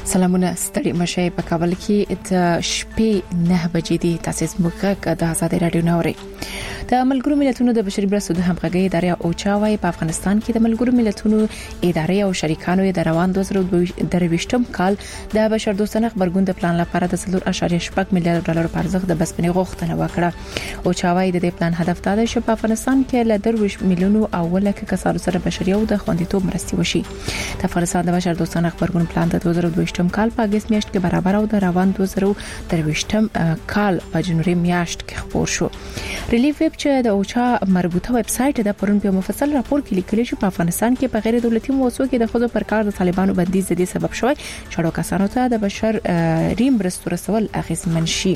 سلامونه ستړي مشه په کابل کې د شپې 9 بجې دي. تاسو زموږ د آزاد رادیو نوري د ملګرو ملتونو د بشري مرستو د همغږي ادارې او چاوي په افغانستان کې د ملګرو ملتونو ادارې او شریکانو د روان 2023م کال د بشر دوستانه خبرګون د پلان لپاره د 3.8 میلیارډ ډالر په ارزښت د بسپنې غوښتنه وکړه. او چاوي د دې پلان هدف دا دی چې په افغانستان کې له 2 میلیونو اوله کسانو سره بشري او د خوندیتوب مرستې وشي. د افغانستان د بشر دوستانه خبرګون پلان د 2023م کال په اگست میاشت کې برابر او د روان 2023م کال په جنوري میاشت کې خبر شو. ریلیف ویب چې د اوچا مربوطه ویب سټ د پرون په مفصل راپور کې لیکل شوی په افغانستان کې په غیر دولتي موسسو کې د خود پر کار د طالبانو بندیز د دې سبب شوی چې کسانو ته د بشر ریم مرستو رسول اغیزمن شي.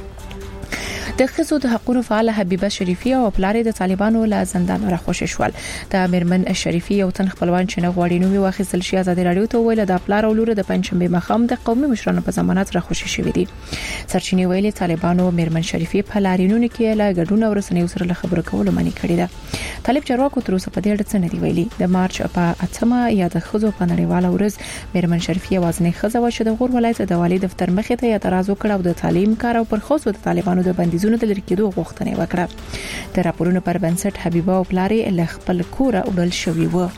د خزو د حقوقو فعال حبیبه شریفی او پلاری د طالبانو له زندان راخوش شول. د میرمن شریفی او تن خپلوان چې نه غواړي نو واخیستل شي آزاد رادیو ته ویل د پلار او لور د پنځشنبه مخام د قومي مشرانو په ضمانت راخوش شوې دي. سرچینې ویلي طالبانو میرمن شریفی په لارینونو کې له ګډون او رسنیو سره خبرو کولو معنی کړی ده. طالب چارواکو تر اوسه په دې اړه څه نه دی ویلي. د مارچ په 8مه یا د خزو په نړیواله ورځ میرمن شریفی وازنې خزه و چې د غور ولایت د والي دفتر مخې ته اعتراض وکړ او د تعلیم کار او پر خاص د طالبانو د بندیزونو د لری کېدو غوښتنه وکړه. د راپورونو پر بنسټ حبیبه او پلاری له خپل کور وړل شوی و.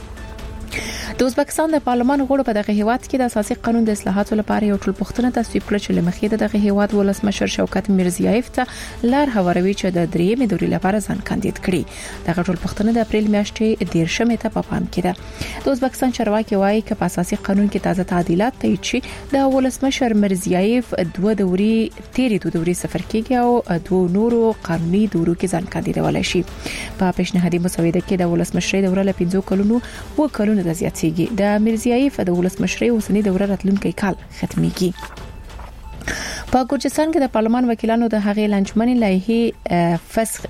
د ازبکستان د پارلمان غړو په دغه هیواد کې د اساسي قانون د اصلاحاتو لپاره یو ټولپوښتنه تصویب کړه چې لمخې د دغه هیواد ولسمشر شوکت میرزیایف ته لار هواروي چې د درېمې دورې لپاره ځان کاندید کړي. دغه ټولپوښتنه د اپریل میاشتې 13مې ته په پام کې ده. د ازبکستان چارواکي وایي چې په اساسي قانون کې تازه تعدیلات تایید شي د ولسمشر میرزیایف 2 دورې تیرې 2 دورې سفر کېږي او 2 نورو قانوني دورو کې ځان کاندیدولای شي. په پیشنهادي مسوده کې د ولسمشر دوره له 5 کلونو و کلونو د زیات د میرزیایف د ولسمشرۍ اوسنی دوره راتلونکي کال ختميږي. په ګورجستان کې د پارلمان وکیلانو د هغې لنچمنې لایحې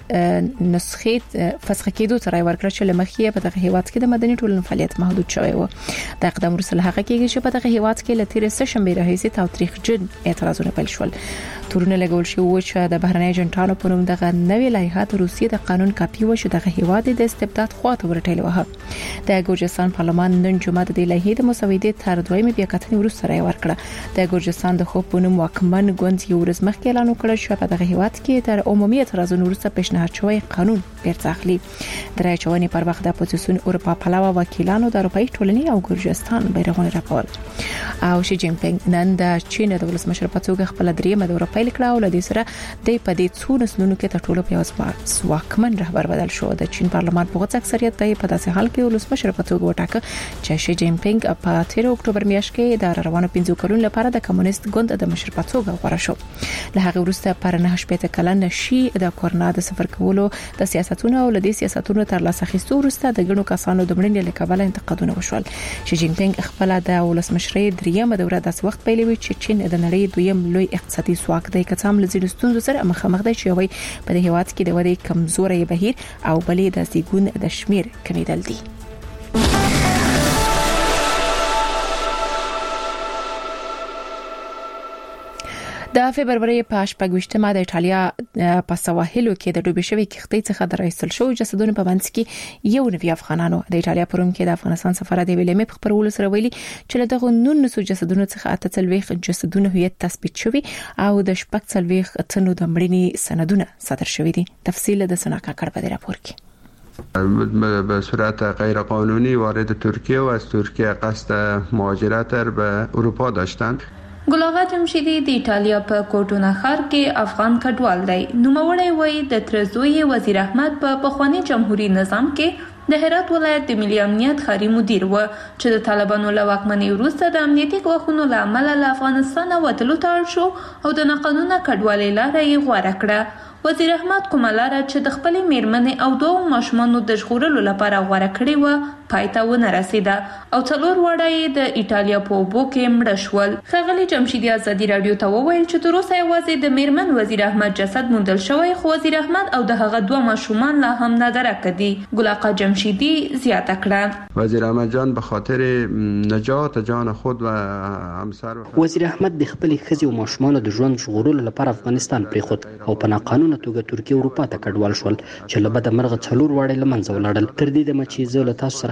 فسخ کېدو سره ورکړل چې لمخې په دغه هیواد کې د مدني ټولنې فعالیت محدود شوی و. د اقدام وروسته هغه کېږي چې په دغه هیواد کې له تیر سهشنبه راهیسې تاریخجن اعتراضونه پیل شول. تورونه لګول شو چې د بهرنی ایجنټانو په نوم دغه نوې لایحه د روسیې د قانون کاپي و چې دغه هیواد د استبداد خواته ورټیل و. د ګورجستان پارلمان نن جمعه د لایحې د مسودې تر دویمه بیا کتنې وروسته راي ورکړه. د ګورجستان د خوب په نوم واکمن ګوند یو ورځ مخکې اعلان وکړ چې په دغه هیواد کې تر عمومي اعتراضونو وروسته پیشنهاد شوی قانون بیرته اخلي. د رايچونې پر وخت د اپوزیسیون اروپا پلاوا وکیلانو د اروپאי ټولنې او ګورجستان بیرغونه راپول. او شي جین پینګ نن د چین د ولسمشر په توګه خپل درېمه دوره پیل کړه او لدې سره د پدې څو نسلونو کې تر ټولو پیاوړ واکمن رهبر بدل شو. د چین پارلمان په غوڅ اکثریت د په داسې حال کې ولسمشر په توګه وټاکه چې شي جین پینګ په 13 اکتوبر میاشت کې د روانو 15 کلونو لپاره د کمونیست ګوند د مشر په توګه غوړه شو. له هغه وروسته پر 9 کلن شي د کورنا د سفر کولو د سیاستونو او لدې سیاستونو تر لاسه اخیستو وروسته د ګڼو کسانو د مړینې له کبله انتقادونه وشول. شي جین پینګ خپل د ولسمشرۍ دریمه دوره د وخت پیلوي چې چین د نړۍ دویم لوی اقتصادي ځواک دی که څومره لزیرو ستونزو سره مخامخ دی چې وایي په دې هیواد کې د ودې کمزوري بهیر او بلې د زیګون د شمیر کمیدل دي. د فبرवरी په 28مه د ایټالیا په سواحلو کې د ډوبې شوی کښتۍ څخه درایستل شو جسدونه په منځ کې یو نوی افغانانو د ایټالیا پروم کې د افغانستان سفارت دی ویلې په خبرولو سره ویلي چې دغه 19 جسدونه څخه 48 جسدونه هویت تثبیت شوی او د 46 تنو د مړینې سندونه صادر شوی دي. تفصیل د سناکا کړ په راپور کې. به صورت غیر قانونی وارد ترکیه و از ترکیه قصد مهاجرت به اروپا داشتند. ګلاغا جمشیدی د ایټالیا په کوټونا ښار کې افغان کډوال دی. نوموړی وایي د ترزوی وزیر احمد په پخوانی جمهوریت نظام کې د هرات ولایت د ملي امنیت خاري مدیر و چې د طالبانو له واکمنۍ وروسته د امنیتي ګواښونو له امله له افغانستان وتلو ته اړ شو او د ناقانونه کډوالۍ لاره یې غوره کړه. وزیر احمد کومه لاره چې د خپلې میرمنې او 2 ماشومانو د ژغورلو لپاره غوره کړې و پای ته ونه رسیده او 4 وړه یې د ایټالیا په اوبو کې مړه شول. ښاغلي جمشیدی ازادي رادیو ته وویل چې تر اوسه یوازې د میرمن وزیر احمد جسد موندل شوی خو وزیر احمد او د هغه 2 ماشومان لا هم نادرک دي. ګلاقا جمشیدی زیاته کړه وزیر احمد جان به خاطر نجات جان خود و همسر وزیر احمد د خپل ښځې او ماشومانو د ژوند ژغورلو لپاره افغانستان پریښود او په ناقانونه توګه ترکیه اروپا ته کډوال شول چې له بده مرغه 4 وړه لمنځه ولاړل. تر دې دمه چې زه له تاسو سره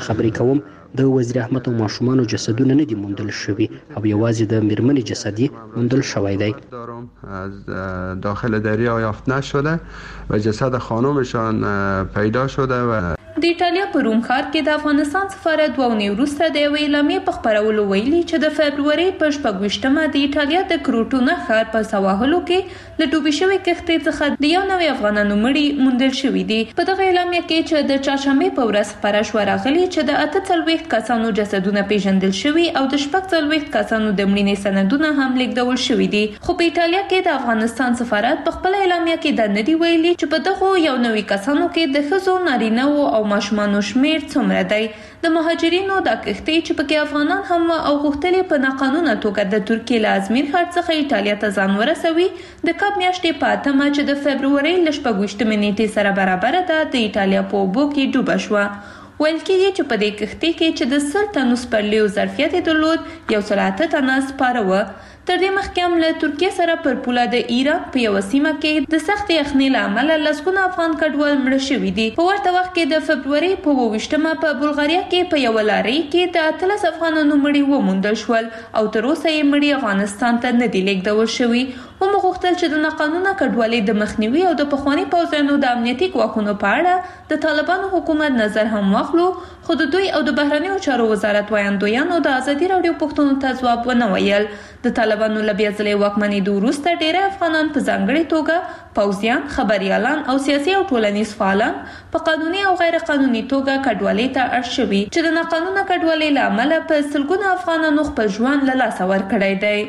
خبرې کوم د وزیر احمد او ماشومان جسدونه نه دي موندل شوي او یوازې د میرمنې جسد موندل شوی دی. از داخل دریا یافت نشده و جسد خانمشان پیدا شده و د ایټالیا په روم ښار کې د افغانستان سفارت 2 ونې وروسته د یوې اعلامیې په خپرولو ویلي چې د فبروري په 26مه د ایټالیا د کروټونا ښار په سواحلو کې له ډوبې شوې کښتۍ څخه د 9 افغانانو مړي موندل شوي دي. په دغه اعلامیه کې چې د چهارشنبې په ورځ خپره شوه راغلي چې د 48 کسانو جسدونه پیژندل شوي او د 46 کسانو د مړینې سندونه هم لیږدول شوي دي. خو په ایټالیا کې د افغانستان سفارت په خپل اعلامیه کې د ندی ویلي چې په دغه 90 کسانو کې د ښځو نارینه او ماشومانو شمیر څومره دی. د مهاجرینو د کښتۍ چې پکې افغانان هم او غوښتلې په ناقانونه توګه د ترکیې له ازمیر ښار څخه ایټالیا ته ځان ورسوي د کاب میاشتې په 8مه چې د فبروري ل 26مې نیټې سره برابر ده د ایټالیا په اوبو کې ډوبه شوه. ویل کېږي چې په دې کښتۍ کې چې د 100 ټنو سپرلیو ظرفیت درلود 108 ټنه سپاره وه. تر دې مخکې هم له ترکیې سره پر پوله د ایران په یوه سیمه کې د سخت یخنۍ له امله لسګونه افغان کډوال مړه شوي دي. په ورته وخت کې د فبروري په 28مه په بلغاریا کې په یوه لارۍ کې د 18 افغانانو مړي وموندل شول او تر اوسه یې مړي افغانستان ته نه دي لیږدول شوي. ومو غوښتل چې د ناقانونه کډوالۍ د مخنیوي او د پخواني پوځیانو د امنیتي ګواښونو په اړه د طالبانو حکومت نظر هم واخلو، خو د دوی او د بهرنیو چارو وزارت وایندویانو د ازادي راډیو پوښتنو ته ځواب ونه ویل. د طالبانو له بیا ځلې واکمنېدو وروسته ډېری افغانان په ځانګړې توګه پوځیان، خبریالان او سیاسي او ټولنیز فعالان په قانوني او غیر قانوني توګه کډوالۍ ته اړ شوي چې د ناقانونه کډوالۍ له امله په سلګونه افغانانو خپل ژوند له لاسه ورکړی دی.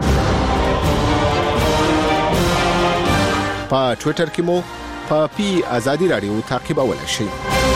په ټوئیټر کې مو په پی ازادي رادیو تعقیبولای شئ.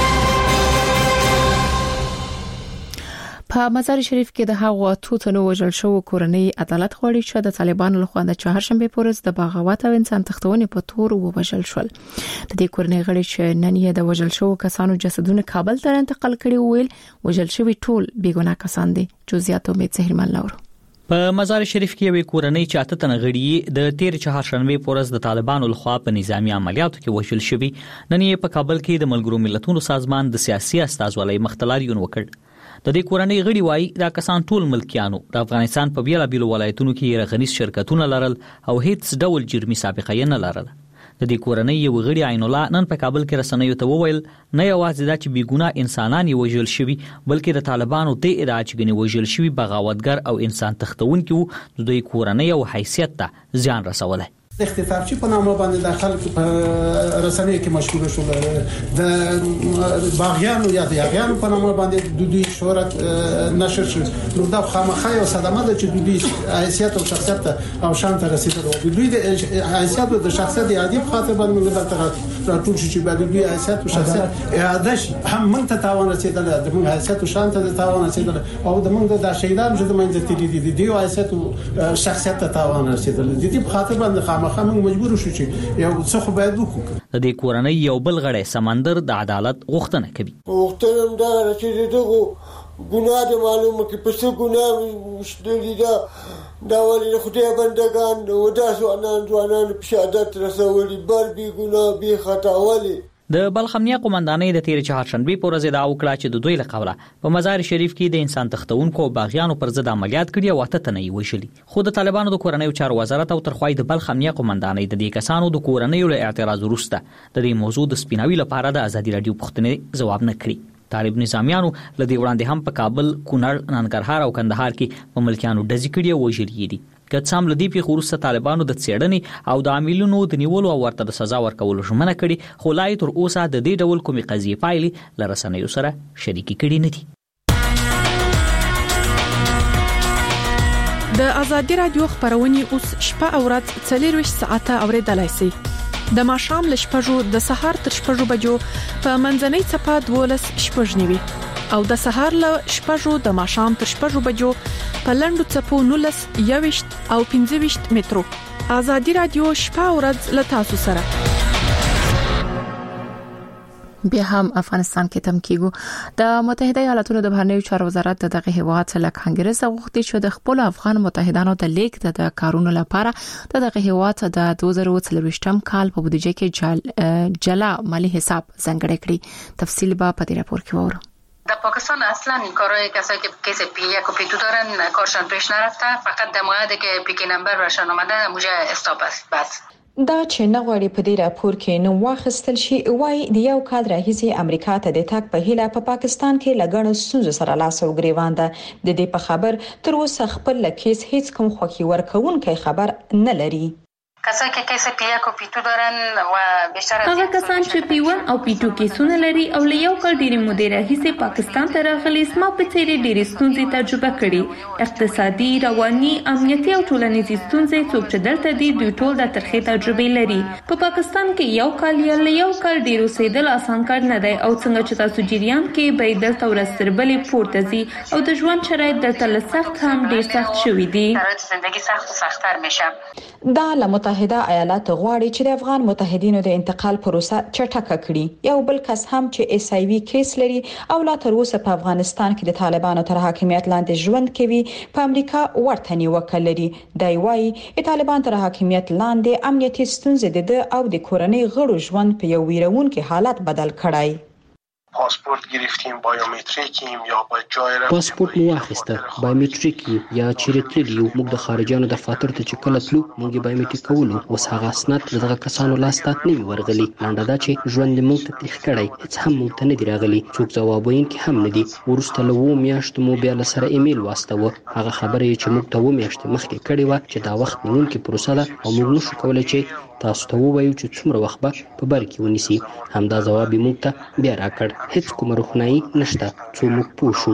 په مزار شریف کې د هغو اتو تنو وژل شو کورنۍ عدالت غواړي چې د طالبانو لخوا د چهارشنبه په ورځ د بغاوت او انسان تښتونې په تور ووژل شول. د دې کورنۍ غړي چې نن یې د وژل شو کسانو جسدونه کابل ته انتقال کړي ویل وژل شوی ټول بیګناه کسان دي. جزئیات امید زهرمن لورو. په مزار شریف کې یوې کورنۍ چې اته تنه غړي د تیر چهارشنبه په ورځ د طالبانو لخوا په نظامی عملیاتو کې وژل شوي، نن یې په کابل کې د ملګرو ملتونو سازمان د سیاسي استازولۍ مختلاریون وکړ. د دې کورنۍ غړي وایي دا کسان ټول ملکیانو د افغانستان په بیلابیلو ولایتونو کې رغنیز شرکتونه لرل او هیڅ ډول جرمي سابقه یې نه لرله. د دې کورنۍ یو غړي عین الله نن په کابل کې رسنیو ته وویل نه یوازې دا چې بیګناه انسانان یې وژل شوي بلکې د طالبانو د ادعا چې غني وژل شوي بغاوتګر او انسان تښتونکي وو د دوی کورنۍ او حیثیت ته زیان رسولی. اختطافچی په نامه باندې د خلکو په رسنیو کې مشهور شول، د باغیانو یا د یاغیانو په نامه باندې د دوی شهرت نشر شو. نو دا خامخا یو صدمه ده چې د دوی حیثیت او شخصیت او شان ته رسیدل. د دوی د حیثیت او د شخصیت یادې په خاطر باندې موږ ته راټول شي چې بعد دوی حیثیت او شخصیت اعاده شي هم موږ ته تاوان رسیدل، د موږ حیثیت او شان ته تاوان رسیدل او د موږ د شهیدانو چې د منځ تیری دي د حیثیت او شخصیت ته تاوان رسیدل. د دې په خاطر باندې خامخا مجبور شو چې یو څه خو باید وکړو. د دې کورنۍ یو بل غړی سمندر د عدالت غوښتنه کوي. غوښتنه دا چې دغه ګناه د معلومه کې پسې ګناه مشتري دا ولې خدای بندگان او داسو ځوانان په شهادت رسولي بل بي ګناه بي خطا ولي. د بلخ امنیه قومندانۍ د تیر چهارشنبه په ورځ دا وکړه چې د دوی له قوله په مزار شریف کې د انسان تښتونکو او باغیانو پر ضد عملیات کړي او اته تنه یې وژلي. خو د طالبانو د کورنیو چارو وزارت او ترخوای د بلخ امنیه قومندانۍ د دې کسانو د کورنیو له اعتراض وروسته د دې موضوع د سپیناوي لپاره د ازادي رادیو پوښتنې ځواب نه کړی. طالب نظامیانو لدی وړاندې هم په کابل، کونړ، ننګرهار او کندهار کې په ملکیانو ډزې کړي او وژلي دي. که څام لدی په خورسته طالبانو د څېړنې او د عاملونو د نیولو او ورته د سزا ورکولو ژمنه کړي، خو لای تر اوسه د دې ډول کومې قضیې پایلې له رسنیو سره شریکې کړي نه دي. د ازادي رادیو خبرونه اوس شپه او ورځ 24 ساعته اوریدلای شئ. د ماښام ل شپږو د سهار تر شپږو بجو په منځنۍ صفه 12 شپږنیوي او د سهار ل شپږو د ماښام تر شپږو بجو په لندو صفو 19 21 او 15 مترو. ازادي رادیو شپه او ورځ ل تاسو سره. بیا هم افغانستان کې تم کېږو د متحده ایالاتونو د بهرنیو چارو وزارت دغه هیواد له کانګرس غوښتي چې د خپل افغان متحدانو د لیک د کارونو لپاره دغه هیواد د 2023م کال په بودیجه کې جلا مالی حساب ځانګړی کړي. تفصیل به په دې راپور کې وورو. در پاکستان اصلا این کارهای کسایی که کیس P1 و P2 دارن کارشان پیش نرفته، فقط در موقعی که پیکی نمبر برشان اومده موجه استاپ است بس. دا چې نغواړي په دې راپور کې نو واخستل شي وای د یو کال راهیسي امریکا ته د تاک په هیله په پاکستان کې لګڼو ستونزو سره لاس او ګریوان ده. د دې په خبر تر اوسه خپل لکیس هیڅ کوم خوخي ورکوونکی خبر نه لري. کسایی که کیس P1 و P2 دارن و بیشتر هغه کسان چې P1 او P2 کیسونه لري او له یو کال ډیری مودې راهیسې پاکستان ته راغلي سما په څېرې ډېرې ستونزې تجربه کړي، اقتصادي، رواني، امنیتي او ټولنیزي ستونزې. څوک چې دلته دي دوی ټول د ترخې تجربې لري. په پاکستان کې یو کال یا له یو کال ډیر اوسېدل آسان کار نه دی او څنګه چې تاسو جریان کې به دلته ورستربلې پورته ځي او د ژوند شرایط دلته له سخت هم ډیر سخت شوي دي. زندگی سخت و سخت‌تر میشه. دا له متحده ایالاتو غواړي چې د افغان متحدینو د انتقال پروسه چټکه کړي. یو بل کس هم چې SIV کیس لري او لا تر اوسه په افغانستان کې د طالبانو تر حاکمیت لاندې ژوند کوي په امریکا ورته نیوکه لري. دا وايي د طالبان تر حاکمیت لاندې امنیتي ستونزې د او د کورنۍ غړو ژوند په یو ویرونکي حالت بدل کړای. پاسپورت گرفتیم، بایومتریکیم یا با جای رفتیم. پاسپورت مو واخیسته، بایومتریک یا چیرې تللی مونږ د خارجانو دفاتر ته چې کله تلو مونږ بایومتریک کولو. اوس هغه اسناد دغه کسانو لاسته نه وی ورغلي. لنډه دا چې ژوند مونږ ته تخ کړی هیڅ هم مونږ ته نه دی راغلي. څوک ځواب ویونکي هم نه دي. ورسته له 2 میاشتو مو بیا له سره ایمیل واستوه. هغه خبره چې مونږ ته 2 میاشتې مخکې کړې و چې دا وخت نیونکي پروسه ده او موږ نشو کولای چې تاسو ته ووایو چې څومره وخت به په بر کې ونیسي. همدا ځواب موږ ته بیا راکړ. هیڅ کومه روښنايي نشته څو موږ پوه شو.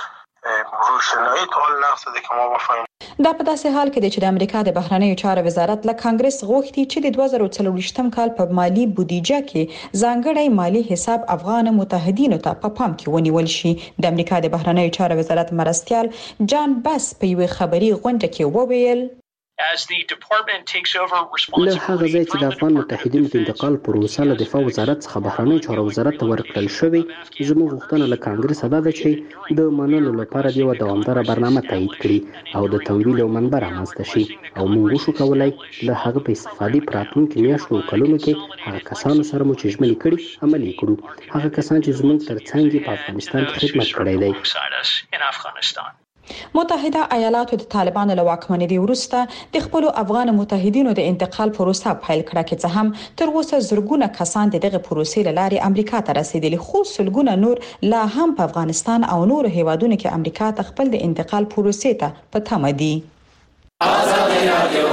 روښنايي ټول نقص ده که ما وفایم. دا په داسې حال کې چې د امریکا د بهرنیو چارو وزارت له کانګرس غوښتي چې د 2024 کال په مالی بودیجه کې ځانګړی مالی حساب افغان متحدینو ته په پام کې ونیول شي. د امریکا د بهرنیو چارو وزارت مرستیال جان بس په یوه خبري غونډه کې وویل له هغه ځای چې د افغان متحدینو د انتقال پروسه له دفاع وزارت څخه بهرنیو چارو وزارت ته ورکړل شوې، زموږ غوښتنه له کانګرس دا ده چې د منلو لپاره د یو دوامداره برنامه تایید کړي او د تمویل یو منبع رامنځته شي او موږ وشو کولای له هغه په استفادې په راتلونکو میاشتو او کلونو کې هغه کسانو سره مو چې ژمنې کړي عملي کړو. هغه کسان چې زموږ تر څنګ په افغانستان کې خدمت کړی دی. متحده ایالاتو د طالبانو له واکمنۍ وروسته د خپل افغان متحدینو د انتقال پروسه پیل کړه، چې څه هم تر اوسه زرګونه کسان دغه پروسې لارې امریکا ته رسیدلي، خو سلګونه نور لا هم په افغانستان او نور هیوادونو کې امریکا ته خپل د انتقال پروسې ته په تمه دي. آزادي رادیو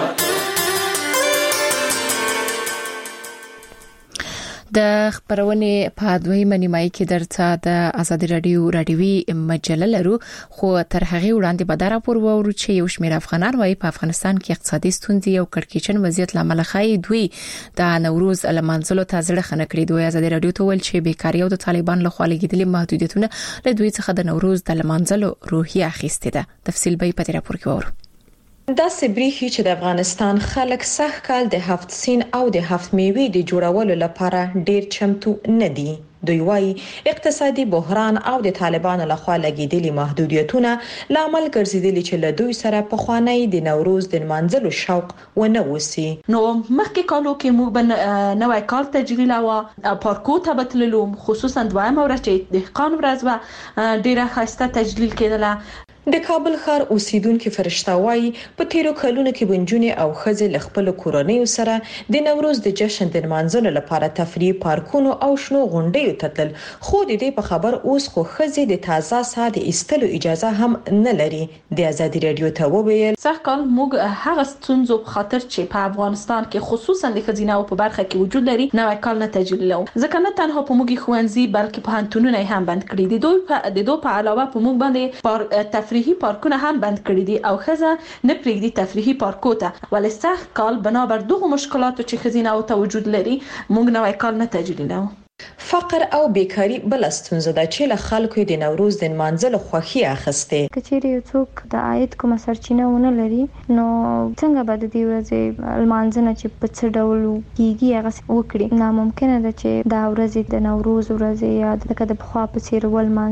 د خبرونه په دویمه نیمایي کې درته د آزادي رادیوي مجله لرو، خو تر هغه وړاندې به دا راپور وورو چې یو شمېر افغانان وايي په افغانستان کې اقتصادي ستونزې او کړکېچن وضعیت لامل خای دوی د نوروز لمانځلو ته ځړه خنه کړی. دوی آزادي رادیو ته ویل چې بیکاری او د طالبان له خوا لګیدلي محدودیتونه له دوی څخه د نوروز د لمانځلو روحیه اخیسته ده. تفصیل به په راپور کې وورو. دا سبریخي چې د افغانستان خلک سخت کال د هفت سین او د هفت میوي د جوړولو لپاره ډیر چمتو نه دي. دوی وايي اقتصادي بحران او د طالبانو لخوا لګیدلي محدودیتونه لامل ګرځیدلي چې له دوی سره په خوانی د نوروز د منځلو شوق ونه وسی. نو مخکې کالو کې موږ بن نوې کال تجلیل او پارکو ته بتللو، خصوصا دویمه ورځ چې د قانون ورځ و ډیره خاصه تجلیل کېدله. د کابل ښار اوسیدونکو فرشته وايي په تیرو کلونو کې بنجونې او ښځې له خپل کورنۍ سره د نوروز د جشن د منځلو لپاره تفریح پارکونو او شنو غونډیو ته تل، خو د دې په خبر اوس خو ښځې د تازه ساه د ایستلو اجازه هم نه لري. د آزادي رادیو ته وویل څنګه کال موږ هغه ستونزو په خاطر چې په افغانستان کې خصوصا د خزینه په برخه کې وجود لري نوې کال نه تجلیل، ځکه نه تنها په موږ خوانزي بلکې په هنتونونه هم بند کړی دي. دوی په علاوه په موږ باندې تفریحي پارکونه هم بند کړی دي او خزه نه پریږدي تفریحي پارکو ته. ولې سخت کال بنابر دغه مشکلاتو چې خزینه او ته وجود لري موږ نوې کال نه تجلیلو. فقر او بیکاری بل ستونزه ده چې له خلکو د نوروز د منځل خوخي اخسته. کچېری یو څوک د عاید کوم سرچینه ونه لري نو څنګه به د دې ورځې المانځنه چې په څه ډول کیږي هغه وکړي. ناممکنه ده چې دا ورځ د نوروز ورځ یا د بخوا په څیر ول مانځي.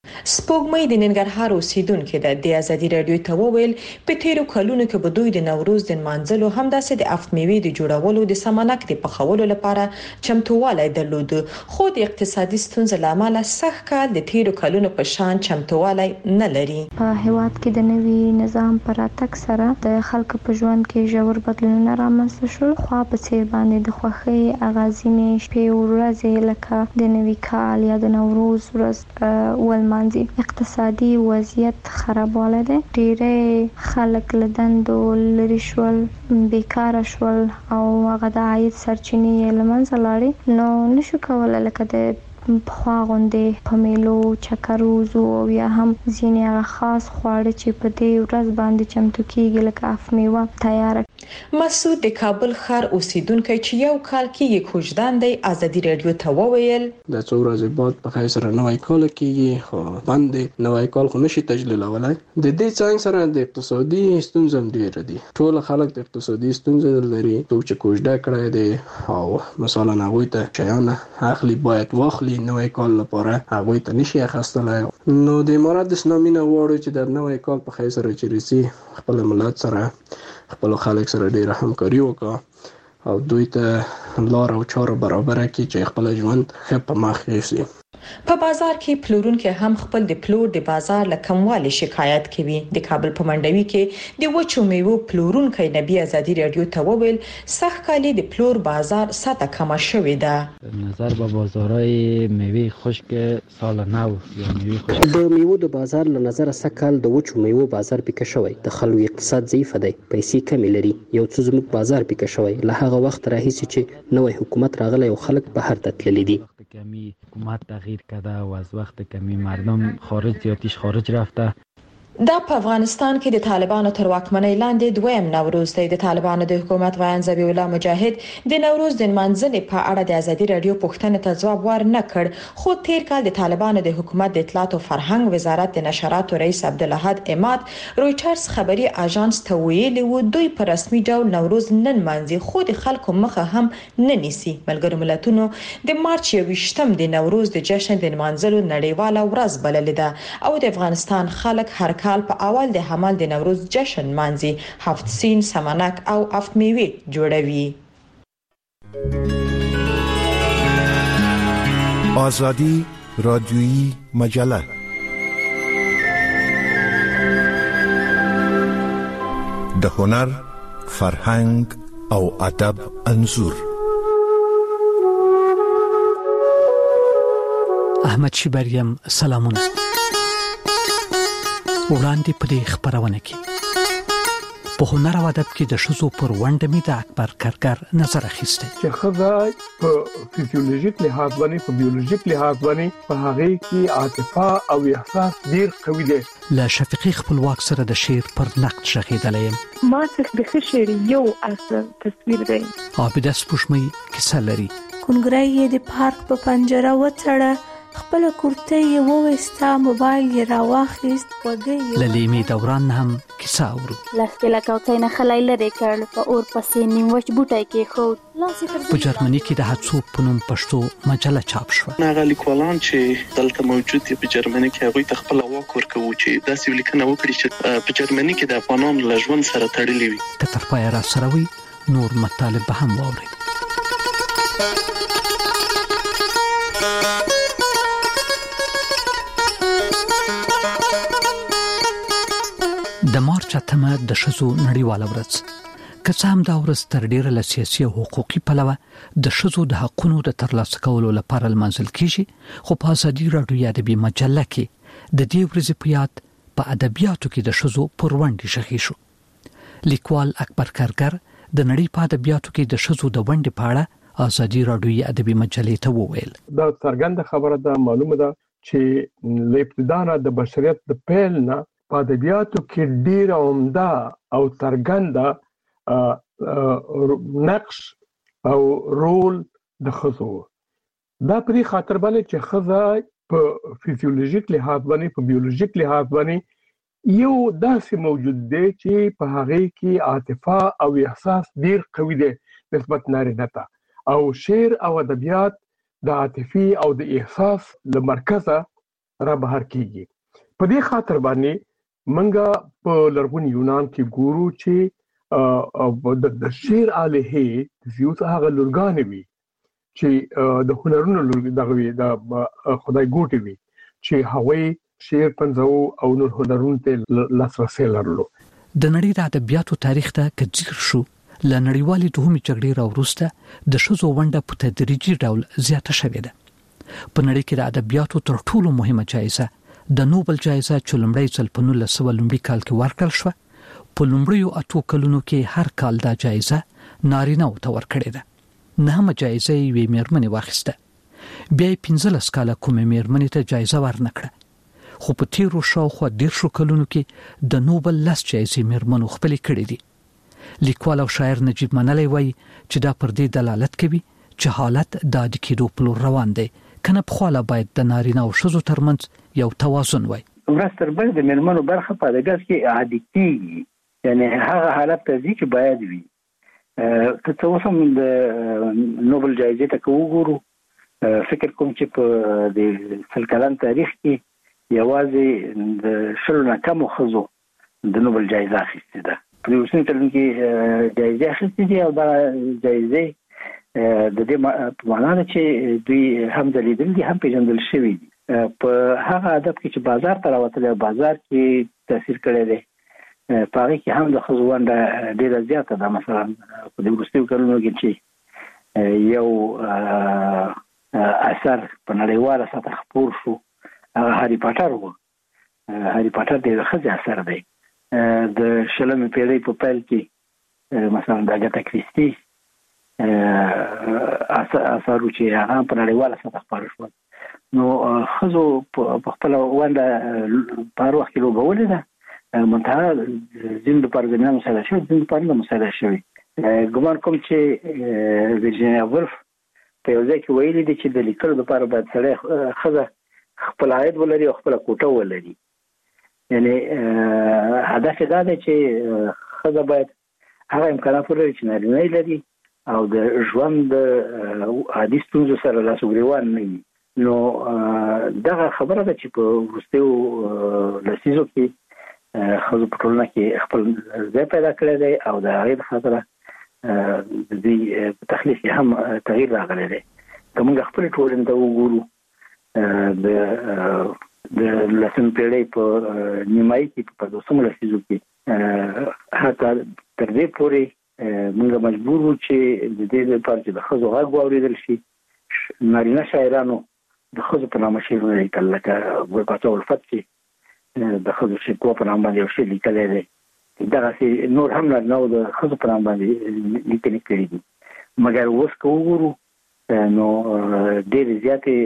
سپوږمۍ د ننګرهار اوسیدونکو د ازادي رادیو ته وویل په تیرو کلونو کې به دوی د نوروز د منځلو همداسې د افت میوې د جوړولو د سمنک د پخولو لپاره چمتووالی درلود، خو د اقتصادي ستونزو لامل سخت کال د تیرو کلونو په شان چمتووالی نه لري. په هیواد کې د نوي نظام پر اتک سره د خلکو په ژوند کې ژور بدلونونه رامنځته شول، خو په څیر باندې د خوښۍ اغازینې شپې او ورځې لکه د نوي کال یا د نوروز ورځ ولمانځي. اقتصادي وضعیت خرابوالی دی، ډېری خلک له دندو لرې شول، بیکاره شول او هغه د عاید سرچینې یې له منځه لاړې، نو نشو کولی لکه د پخوا غوندې په میلو چکروزو او یا هم ځینې هغه خاص خواړه چې په دې ورځ باندې چمتو کیږي لکه اف میوه تیاره. مسعود د کابل ښار اوسیدونکی چې یو کال کې کوژدان دی ازادي رادیو ته وویل د څو ورځې بعد په خیر سره نوی کال کېږي، خو باندې نوی کال خو نشي تجلیلولای. د دې څنګ سره د اقتصادي ستونزې هم ډېر دي، ټول خلک د اقتصادي ستونزې لري، څوک چې کوژده کړی دی او مثلا هغوی ته شیان اخلي باید واخلي نوی کال لپاره هغوی ته نشي اخیستلی. نو د امارت اسلامي نه غواړو چې د نوی کال په خیر سره چې رسي خپل ملت سره خپل خلک سره ډیره همکاري وکړه او دوی ته لار او چاره برابر کړي چې خپل ژوند ښه په مخ یوسي. په بازار کې پلورونکو هم خپل د پلور د بازار له کموالي شکایت کوي. د کابل په منډوي کې د وچو میوو پلورونکو نبی ازادي رادیو ته وویل سخت کالي د پلور بازار سطح کم شوې ده. نظر به بازارهای میوه خشک سال نو یا میوه خشک د میوو د بازار له نظر سکل د وچو میوو بازار پیکه شوی، د خلکو اقتصاد ضعیف دی، پیسې کمی لري، یو څه زموږ بازار پیکه شوی له هغه وخت راهیسې چې نوې حکومت راغلی او خلک بهر ته تللي دي. کمی حکومت تغییر کرده و از وقت کمی مردم خارج زیاتیش خارج رفته. دا په افغانستان کې د طالبانو تر واکمنۍ لاندې دویم نوروز دی. د طالبانو د حکومت ویاند ذبیح الله مجاهد د نوروز د منځنۍ په اړه د ازادي رادیو پوښتنې ته ځواب ورنه کړ، خو تیر کال د طالبانو د حکومت د اطلاعات او فرهنګ وزارت د نشراتو رئیس عبدالاحد اماد رويټرز خبري اژانس ته ویلي و دوی په رسمي ډول نوروز نن منځي، خو د خلکو مخه هم نه نیسي. ملګرو ملتونو د مارچ 28م د نوروز د جشن د منځلو نړیواله ورځ بللې ده او د افغانستان خلک هر کال په اول د حمل د نوروز جشن مانځي، هفت سین، سمنک او افت میوې جوړوي. آزادی رادیویی مجله د هنر، فرهنګ او ادب انځور. احمد شیبریم سلامونه. وړاندې په دې خبرونه کې په هنر او ادب کې د شذو پر ونډه می د اکبر کارګر نظر اخیسته چې خدای په فزیولوژیک لحاظ باندې په بیولوژیک لحاظ باندې په هغه کې عاطفه او احساس ډیر قوي دي. له شفیقي خپلواک سره د شعر پر نقد شخیدلې ما څخه د شعر یو اصل تصویر دی. عابده سپوږمۍ کیسه لري. کونګړی د پارک په پنجره وڅړه، خپل کورته یې ووستا، موبایل یې راواخیست، وګي للیمي دوران هم کیسه اورو. لاسته لکوتای نه خلای لري کړ، په اور پسې نیموش بوټای کې خو په جرمني کې د هڅو پنوم پښتو مجله چاپ شو. هغه لیکوالان چې دلته موجود دي په جرمني کې هغه ته خپل واک ورکوي چې داسې لیکنه وکړي چې په جرمني کې د افغانانو له ژوند سره تړلې وي. تر پای را سره وي نور مطالب هم واوري. د مارچ 8مه د شذو نړیواله ورځ، که څه هم دا ورځ تر ډیره له سیاسي او حقوقي پلوه د شذو د حقونو د ترلاسه کولو لپاره لمانځل کیږي، خو په ازادي رادیو ادبي مجله کې د دې ورځې په یاد په ادبیاتو کې د شذو پر ونډې شخې شو. لیکوال اکبر کارګر د نړۍ په ادبیاتو کې د شذو د ونډې په اړه ازادي رادیو ادبي مجلې ته وویل. دا څرګنده خبره ده، معلومه ده چې له ابتدا د بشریت د پیل نه په ادبیاتو کې ډیر عمده او څرګنده نقش او رول د ښځو. دا په دې خاطر باندې چې ښځه په فزیولوژیک لحاظ باندې په بیولوژیک لحاظ باندې یو داسې موجود دی چې په هغه کې عاطفه او احساس ډیر قوي دی نسبت نارینه ته، او شعر او ادبیات د عاطفي او د احساس له مرکزه را بهر کیږي. په دې خاطر باندې منګه په لرغون یونان کې ګورو چې د شعر الهه زیوس هغه لورګان وي چې د هنرونو د خدای ګوټي وي چې هغوی شعر پنځو او نور هنرونو ته لاسرسي لرلو. د نړۍ د ادبیاتو تاریخ ته کځیر شو ل نړیوالې دوهمې جګړې راوروسته د شذو ونډه په تدریجي ډول زیاته شوې ده. په نړۍ کې د ادبیاتو تر ټولو مهمه جایزه د نوبل جایزه چې لومړی ځل په 1900 کال کې ورکړل شو. په لومړیو 8 کلونو کې هر کال دا جایزه نارینه او تور کړې ده. نهمه جایزه یې میرمنې واخیسته. بیا 15 کاله کومې میرمنې ته جایزه ورنکړه. خو په تیرو شاوخوا 10 کلونو کې د نوبل لاس جایزې میرمنو خپل کړې دي. لیکوال او شاعر نجیب منلی وایي چې دا پر دې دلالت کوي چې حالت د عادي کېدو په لور روان دی. کنه په خاله باید د نارینه او ښځو ترمنځ یو توازن وي. ورستر بل د میرمنو برخه په دغه کې عادي کیږي، یعنی هغه حالت ته چې باید وي. که څه وسم د نوبل جایزې ته وګورو، فکر کوم چې په د سلکلن تاریخ کې یوازې د شلو نه کم خزو د نوبل جایزه اخیستې ده. په اوسني کلن کې جایزه اخیستې دي او دا جایزه د دې په معنا ده چې دوی هم دلیدل دي هم پیژندل شوی دي. په هغه ادب کې چې بازار ته راوتل، بازار کې تاثیر کړی دی، په هغه کې هم د خزو ونډه ډیره زیاته ده. مثلا په دې وروستیو کلونو کې چې یو اثر په نړیواله سطح خپور شو، هغه هری پاتر و. هری پاتر د خزې اثر دی. د شلمې پیړۍ په پیل کې مثلا د اګاتا کریسټي اثر چې هغه په نړیواله سطح خپور شو، نو خزو په خپل ونډه په هر وخت کې لوبولې ده. منتها زین د پارزمینه مساله شوی، زین د پارزمینه مساله شوی. ګمان کوم چې ورجینیا وولف په یو ځای کې ویلي دي چې د لیکلو لپاره باید سړی خزه خپل عاید ولري او خپل کوټه ولري. یعنی هدف دا دی چې خزه باید هغه امکانات ولري چې نارینه لري او د ژوند عادي ستونزو سره لاس ګریوان نه وي. نو دغه خبره ده چې په وروستیو لسیزو کې خزو په ټولنه کې خپل ځای پیدا کړی دی او د هغې د خاطره د دوی په تخلیق کې هم تغییر راغلی دی. که موږ خپلې ټولنې ته وګورو، د لسمې پیړۍ په نیمایي کې په 15 لسیزو کې حتی تر دې پورې موږ مجبور وو چې د دې لپاره چې د ښځو غږ واورېدل شي، نارینه شاعرانو د ښځو په نامه شعرونه لیکل، لکه ګل پاچا الفت چې د ښځو شکوه په نام باندې یو شعر لیکلی دی. دغسې نور هم نارینهو د ښځو په نام باندې لیکنې کړي دي. مګر اوس که وګورو نو ډېرې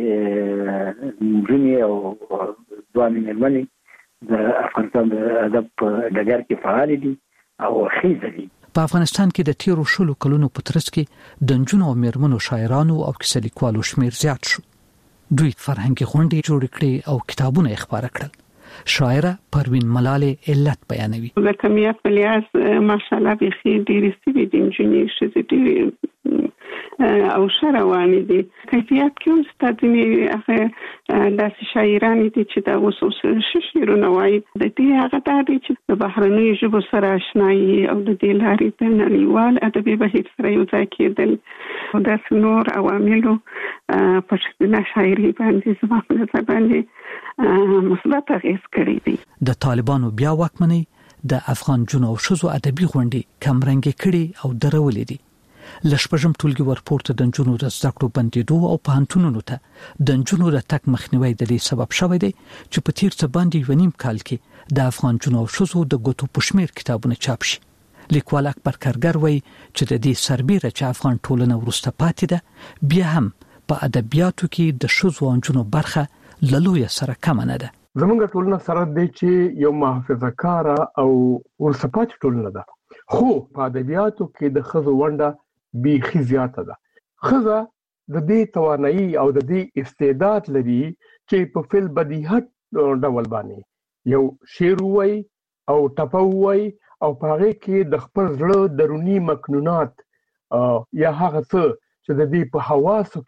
زیاتې نجونې او ځوانې مېرمنې د افغانستان د ادب په ډګر کې فعالې دي او ښځې دي. په افغانستان کې د تیرو 10 کلونو په ترڅ کې د نجونو او مېرمنو شاعرانو او کیسه لیکوالو شمیر زیات شو. دوی فرهنګي غونډې جوړ کړې او کتابونه یې خپاره کړل. شاعره پروین ملاله علت بیانوي. د کمیت په لحاظ ماشاءالله بخي ډېرې سوي دي نجونې ښځې ډېرې او شروانې دي. کیفیت کې هم ستاسو هغه داسې شاعرانې دي چې دا اوس شعرونه وایي. د دې هغه دا دي چې د بهرنیو ژبو سره آشنایي او د دې لارې د نړیوال ادبي بهیر سره یو ځای کېدل او داسې نور عواملو په ښځینه شاعري باندې زما په نظر باندې مثبت اغېز کړی دی. د طالبانو بیا واکمنۍ د افغان جنو او ښځو ادبي غونډې کمرنګې کړي او درولې دي. لشپږم ټولګي ورپورته د نجونو د زده کړو بندیدو او پوهنتونونو ته د نجونو د تک مخنیوي د دې سبب شوی دی چې په تیر څه باندې ونیم کال کې د افغان جنو او ښځو د ګوتو پښمیر کتابونه چاپ شي. لیکوال اکبر کارګر وایي چې د دې سربېره چې افغان ټولنه ورسته پاتې ده، بیا هم په ادبیاتو کې د ښځو او نجونو برخه له لویه سره کمه نه ده. زمونږ ټولنه سره دی چې یو محافظه کاره او ورسته پاتې ټولنه ده، خو په ادبیاتو کې د ښځو ونډه بیخي زیاته ده. ښځه د دې توانایي او د دې استعداد لري چې په فل بدیهت ډول باندې یو شعر وایي او ټپه وایي او په هغه کې د خپل زړه دروني مکنونات یا هغه څه چې د دې په حواسو کې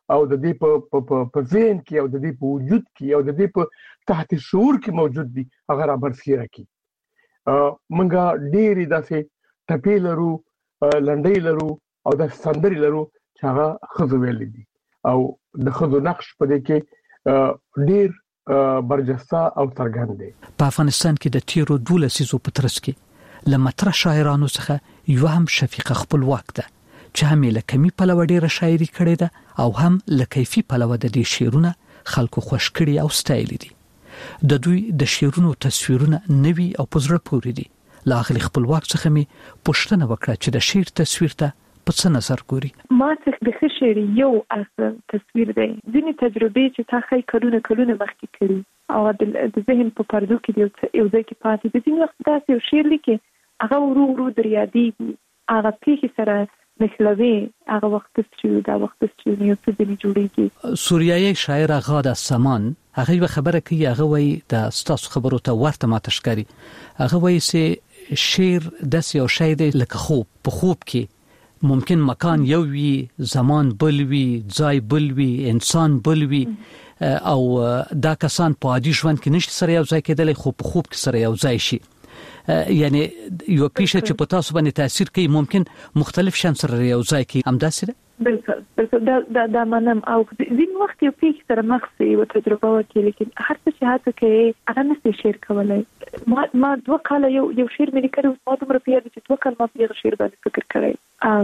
او د دې په ذهن کې او د دې په وجود کې او د دې په تحت شعور کې موجود دي هغه را برسېره کی. منګه ډېری داسې ټپې لرو، لنډۍ لرو او د سندري لرو چې هغه خزو ویل دي او د خزو نقش په دې کې ډېر برجسته او څرګند دی. په افغانستان کې د تیرو 12 لسیزو په ترڅ کې لمتره شاعرانو څخه یو هم شفیقه خپلواک ده چې هم له کمی پلوه ډیره شاعري کړې ده او هم له کیفي پلوه د دې شعرونه خلکو خوښ کړي او ستایل دي. د دوی د شعرونو تصویرونه نوي او پزړه پورې دي. لا اخلي خپلواک څخه می پوښتنه وکړه چې د شعر تصویر ته په څه نظر ګوري. ما څخه د شعر یو اصل تصویر دی. ځینې تجربې چې تا خی کلونه مخکې کړي او د ذهن په پردو کې یو ځای کې پاتې دي. ځینې وخت داسې یو شعر لیکي هغه ورو دریادېږي، هغه پیښې سره مثلوي، هغه وخت چې دا وخت چې یو څه دی جوړیږي. سوریایي شاعر غاده سامان هغه یو خبره کوي، هغه وایي د ستاسو خبرو ته ورته ما تشکری. هغه وایي چې شعر داسې یو شی دی لکه خوب. په خوب کې ممکن مکان یو وي، زمان بل وي، ځای بل وي، انسان بل وي او دا کسان په عادي ژوند کې نشي سره یو ځای کېدلی، خو په خوب کې سره یو ځای شي. یعنی یو پیښه چې په تاسو باندې تاثیر کوي ممکن مختلف شان سره یو ځای کې همداسې ده. بالکل دا منم. او ځین وخت یو پیښه سره مخ سي او تجربه وکړي، لیکن هر څه چې هڅه کوي هغه نشي شیر کولای. ما 2 کاله یو شعر مې لیکلو، ما دومره پیاده چې 2 کاله ما په یو شعر باندې فکر کړی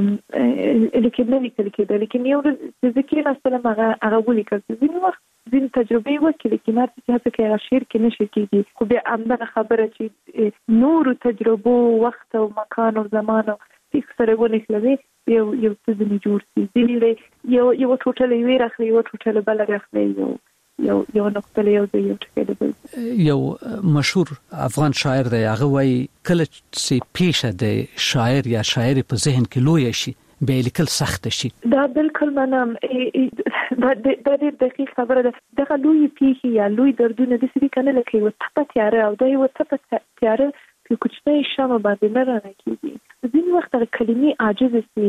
لیکن نه لیکل کېده. لیکن یو ذکر اصلا هغه ولیکل. ځین وخت ځین تجربه وکړي چې ما چې هڅه کوي هغه شعر کې نشي کېږي. خو بیا امنه خبره چې نور تجربه وخت او مکان او زمان او هیڅ سره ونښلوي یو څه ځنې جوړ شي. ځینې یو ټوټه یې راخلي، یو ټوټه بل راخلي، یو نقطه یو ځای یو ټکی. یو مشهور افغان شاعر دی، هغه وایي کله چې پیښه د شاعر یا شاعر په ذهن کې لوی شي به لیکل سخت شي. دا بالکل منم. دا ډېر دقیق خبره ده. دغه لوی پیښه یا لوی دردونه د سړي کنه لکه یو تپه تیاره او دا یو تپه تیاره په کوچنۍ شمه باندې نه رانه کېږي. ځینې وخت هغه کلمې عاجزه سي،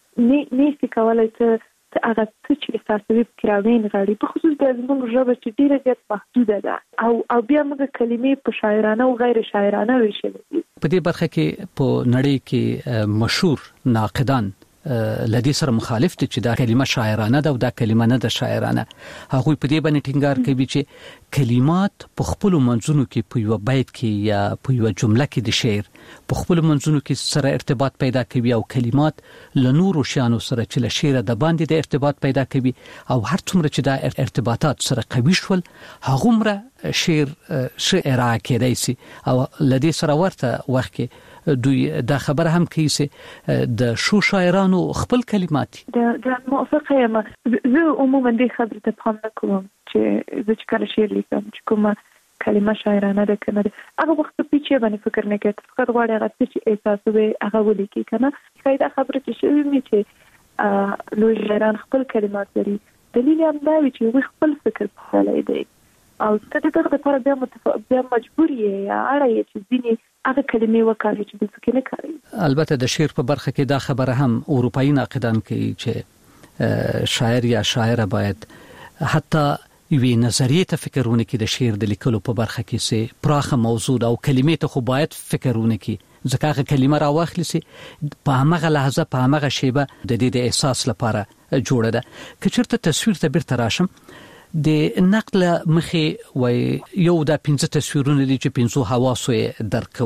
نشي کولای ته هغه څه چې احساسوي پکراوین غاړي، په خصوص د زموږ ژبه چې ډېره زیات محدوده ده او بیا موږ کلمې په شاعرانه او غیر شاعرانه ویشلې دي. په دې برخه کې په نړۍ کې مشهور ناقدان لدی سره مخالف دي چې دا کلمه شاعرانه ده او دا کلمه نه ده شاعرانه. هغه په دې باندې ټینګار کوي چې کلمات په خپل منځونو کې په یو بیت کې یا په یو جمله کې د شعر په خپل منځونو کې سره ارتباط پیدا کوي او کلمات له نورو شیانو سره چې له شعر د باندې د ارتباط پیدا کوي او هر څومره چې دا ارتباطات سره قوي شول هغومره شعر ارائه کېدای شي. او لدی سره ورته وخت کې دوی دا خبره هم کوي چې د شو شاعرانو خپل کلمات دا موافقه یم. زه عموما دې خبره ته پام نه کوم چې زه چې کله شعر لیکم چې کومه کلمه شاعرانه ده کنه هغه وخت په پیچې باندې فکر نه کوي. فقط غواړي هغه چې احساسوي هغه ولیکي کنه. دا خبره چې شوی می چې لوی شاعران خپل کلمات لري. دلیل هم دا وي چې خپل فکر په حاله دی او ته دغه لپاره بیا مجبور یې یا اړه یې چې ځینې هغه کلمې وکړي چې د څه نه کوي. البته د شعر په برخه کې دا خبره هم اروپایي ناقدان کوي چې شاعر یا شاعره باید حتی یوې نظریه ته فکرونه کې د شعر د لیکلو په برخه کې سي پراخه موضوع او کلمې ته خو باید فکرونه کې ځکه کلمه راوخلی سي په هغه لحظه په هغه شیبه د دې د احساس لپاره جوړه ده. که چېرته تصویر ته بیرته راشم د نقل مخې وای یو د 15 تصویرونه دي چې 15 حواسو درکو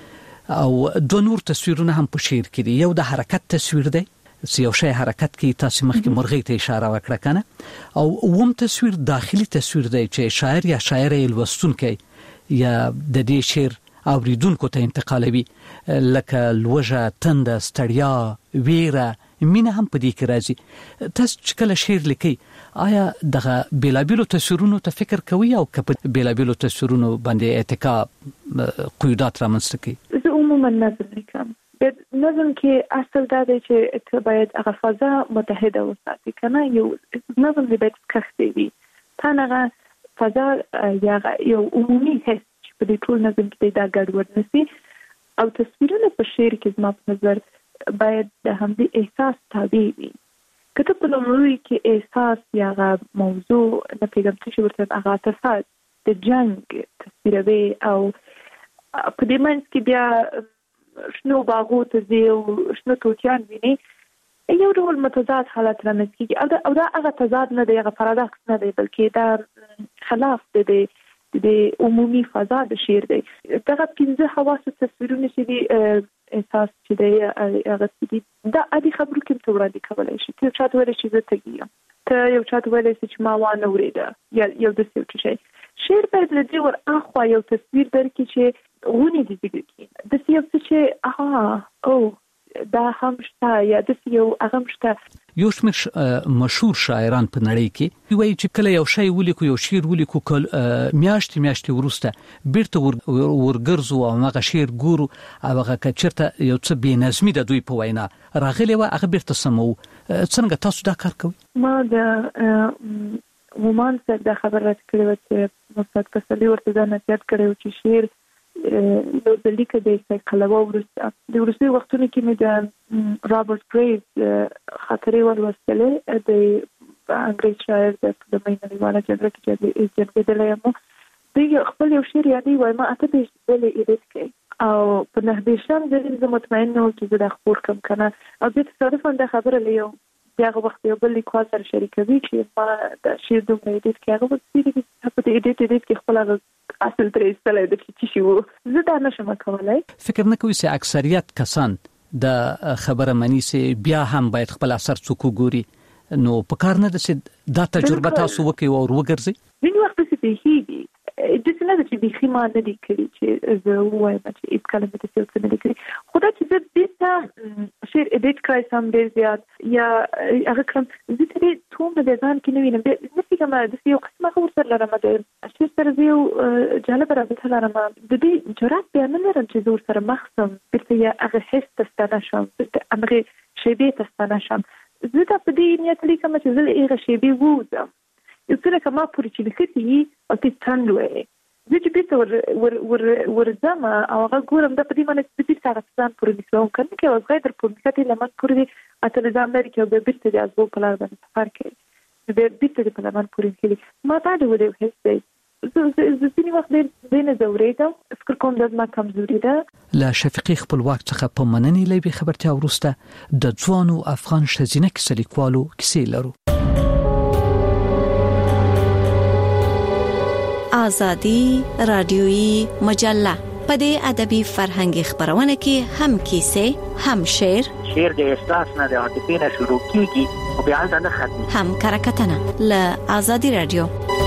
او 2 نور تصویرونه هم په شعر کې دي. یو د حرکت تصویر دی چې یو شی حرکت کوي، تاسو مخکې مرغۍ ته اشاره وکړه کنه. او ووم تصویر داخلي تصویر دی چې شاعر یا شاعره لوستونکي یا د دې شعر اوریدونکو ته انتقالوي لکه لوجه، تند، ستړیا، ویره، مینه هم په دې کې راځي. تاسو چې کله شعر لیکي آیا دغه بیلابیلو تصویرونو ته فکر کوي او که په بیلابیلو تصویرونو باندې اتکا قیودات رامنځته کوي؟ زه عموما نظم لیکم. نظم کې اصل دا دی چې ته باید هغه فضا متحده وساتې کنه. یو نظم دی باید کښته وي. تا هغه فضا یا یو عمومي حس چې په دې ټول نظم کې دا ګډوډ نشي. او تصویرونه په شعر کې زما په نظر باید د همدې احساس تابع وي. کته په لومړی کې احساس یا موضوع نه پیغام څه ورته هغه تصاد د جنگ تصویروي او په دې منځ کې بیا شنو باغو ته ځي او شنو توتیان ویني یو ډول متضاد حالت رامنځته کیږي او دا هغه تضاد نه دی هغه پارادوکس نه دی بلکې دا خلاف دی د عمومي فضا د شعر دی دغه 15 حواس تصویرونه چې دي احساس چې دی هغه چې دا عادي خبرو کې څه وړاندې کولای شي چې چاته ویل شي زه تګیم ته یو چاته ویل شي چې ما وانه ورېده یا یو د څه شي شعر باید له دې ور اخوا یو تصویر درکړي چې غونې دي دغه د یو څه چې او دا هم شته یا د یو هغه شته یو شمیر مشهور شاعران په نړۍ کې وایي چې کله یو شی ولیکو یو شعر ولیکو میاشتې ورسته بیرته ورګرځو او هغه شعر ګورو او هغه کچرته یو څه بې نظمي د دوی په وینا راغلی و هغه بیرته سمو څنګه تاسو دا کار کوئ ما د ومان سره د خبره کړې چې مستقیم کسلی ورته دا نصیحت کړو چې شعر نو د لیکه د کلمو ورسته د ورسته وختونو کې مې د رابرټ گریز خاطرې ولوستلې د انګریز شاعر د مینوالو جګړه کې چې ایجنټ دی خپل یو شعر یادي وای ما اته به بلې ایډیټ کړ او په نه بشم د مطمئن نو چې د خبر کم کنه او د تصادفاً د خبره لیو هغه وخت یو بل لیکوال سره شریکوي چې ما د شعر دوم ایډیټ کړ هغه په دې ایډیټ کې خپل اصل ترې استلای د چې شي وو زه دا نشم کولای فکر نه کوي چې اکثریت کسان د خبره منی سي بیا هم باید خپل اثر څوک ګوري نو په کار نه د دا تجربه تاسو وکي او وګرځي ویني وخت چې هیږي د څه نه چې بيخي ما نه دي کړی چې زه وایم چې هیڅ کلمه د څه څه نه دي کړی خدای چې زه دې شعر ایډیټ کړی سم ډیر زیات یا هغه کوم زه ته ټول د ځان کې نه وینم د فکر ما د یو قسمه خبر سره لرم د شعر سره یو جالب راځي لرم د دې جرأت بیا نه لرم چې زور سره مخسم بیرته یا هغه حس تستانه شم امره شیبه تستانه شم زه ته په دې نیت لیکم چې زه هغه شیبه ووزم یو څه لکه ما پورې چې لیکتي او ته تندوي زه چې بیرته ورځم او هغه ګورم د پدې باندې چې بیرته هغه ځان پورې نشم کنه کې اوس غیر په مکتي لمن پورې اته ځان لري چې به بیرته د ازو په لار باندې سفر کوي به بیرته په لمن پورې کړي ما ته د وډه هیڅ زه ځینې وخت د نه زورېدم فکر کوم د ما کمزوري ده لا شفیقي خپلواک څخه په مننې لوي خبرتیا ورسته د ځوانو افغان شزینه کیسې لیکوالو کیسې لرو آزادی رادیویی مجله په دې ادبي فرهنګي خبرونه کې هم کیسې هم شعر د احساس نه د عاطفې نه شروع کیږي او بیا ځان ختمي هم کرکټنه ل آزادی رادیو